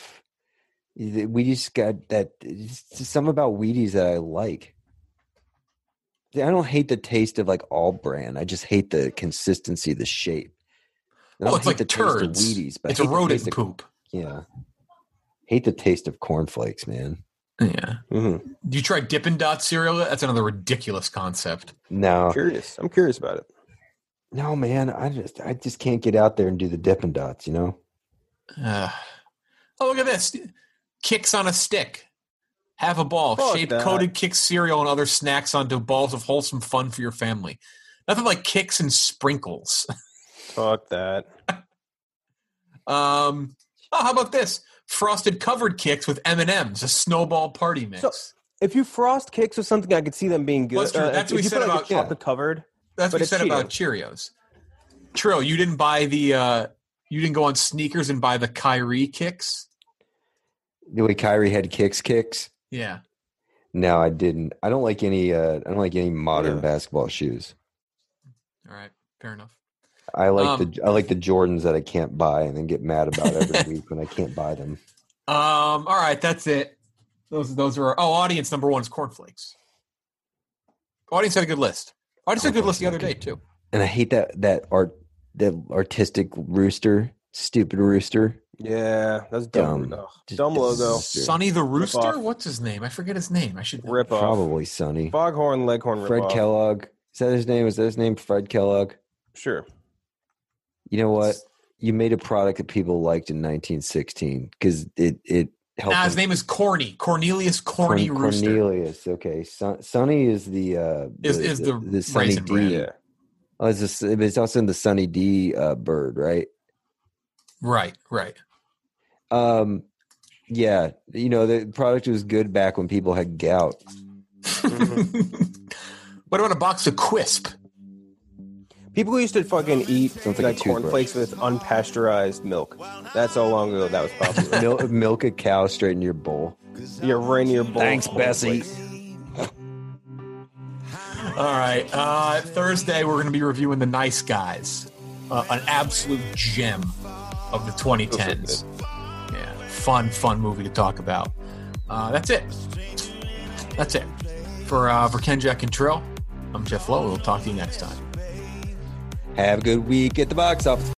got that, something about Wheaties that I like. I don't hate the taste of like all brand. I just hate the consistency, the shape. Well, it's like the turds. Wheaties, but it's a rodent poop. Yeah. Hate the taste of cornflakes, man. Yeah. Mm-hmm. Do you try Dippin' Dots cereal? That's another ridiculous concept. No. I'm curious about it. No, man. I just can't get out there and do the Dippin' Dots, you know? Oh, look at this. Kix on a stick. Have a ball. Shape-coated Kix cereal and other snacks onto balls of wholesome fun for your family. Nothing like Kix and sprinkles. Fuck that. How about this? Frosted covered Kix with M&M's, a snowball party mix. So, if you frost Kix with something, I could see them being good. That's what we said about chocolate covered. That's what we said about Cheerios. Trill, you didn't buy you didn't go on sneakers and buy the Kyrie Kix? The way Kyrie had Kix? Yeah. No, I didn't. I don't like any modern basketball shoes. All right, fair enough. I like the Jordans that I can't buy and then get mad about every week when I can't buy them. All right, that's it. Those are audience number 1 is cornflakes. Audience had a good list. Audience had a good list the other day too. And I hate that artistic rooster Stupid rooster. Yeah, that's dumb. Dumb logo. Sonny the Rooster? What's his name? I forget his name. I should know. Rip off. Probably Sonny. Foghorn Leghorn rip Fred off. Kellogg. Is that his name? Is that his name? Fred Kellogg? Sure. You know what? You made a product that people liked in 1916 because it helped. His name is Corny. Cornelius Corny Rooster. Cornelius. Okay. Sonny is the Sonny raisin D. brand. Yeah. Oh, it's also in the Sonny D bird, right? Right. Yeah, the product was good back when people had gout. What about a box of Quisp? People used to fucking eat like cornflakes with unpasteurized milk. That's how long ago that was popular. Milk a cow straight in your bowl. You're right in your bowl. Thanks, Bessie. All right. Thursday, we're going to be reviewing The Nice Guys, an absolute gem of the 2010s. Yeah, fun movie to talk about. That's it. For Ken, Jack, and Trill, I'm Jeff Lowe. We'll talk to you next time. Have a good week at the box office.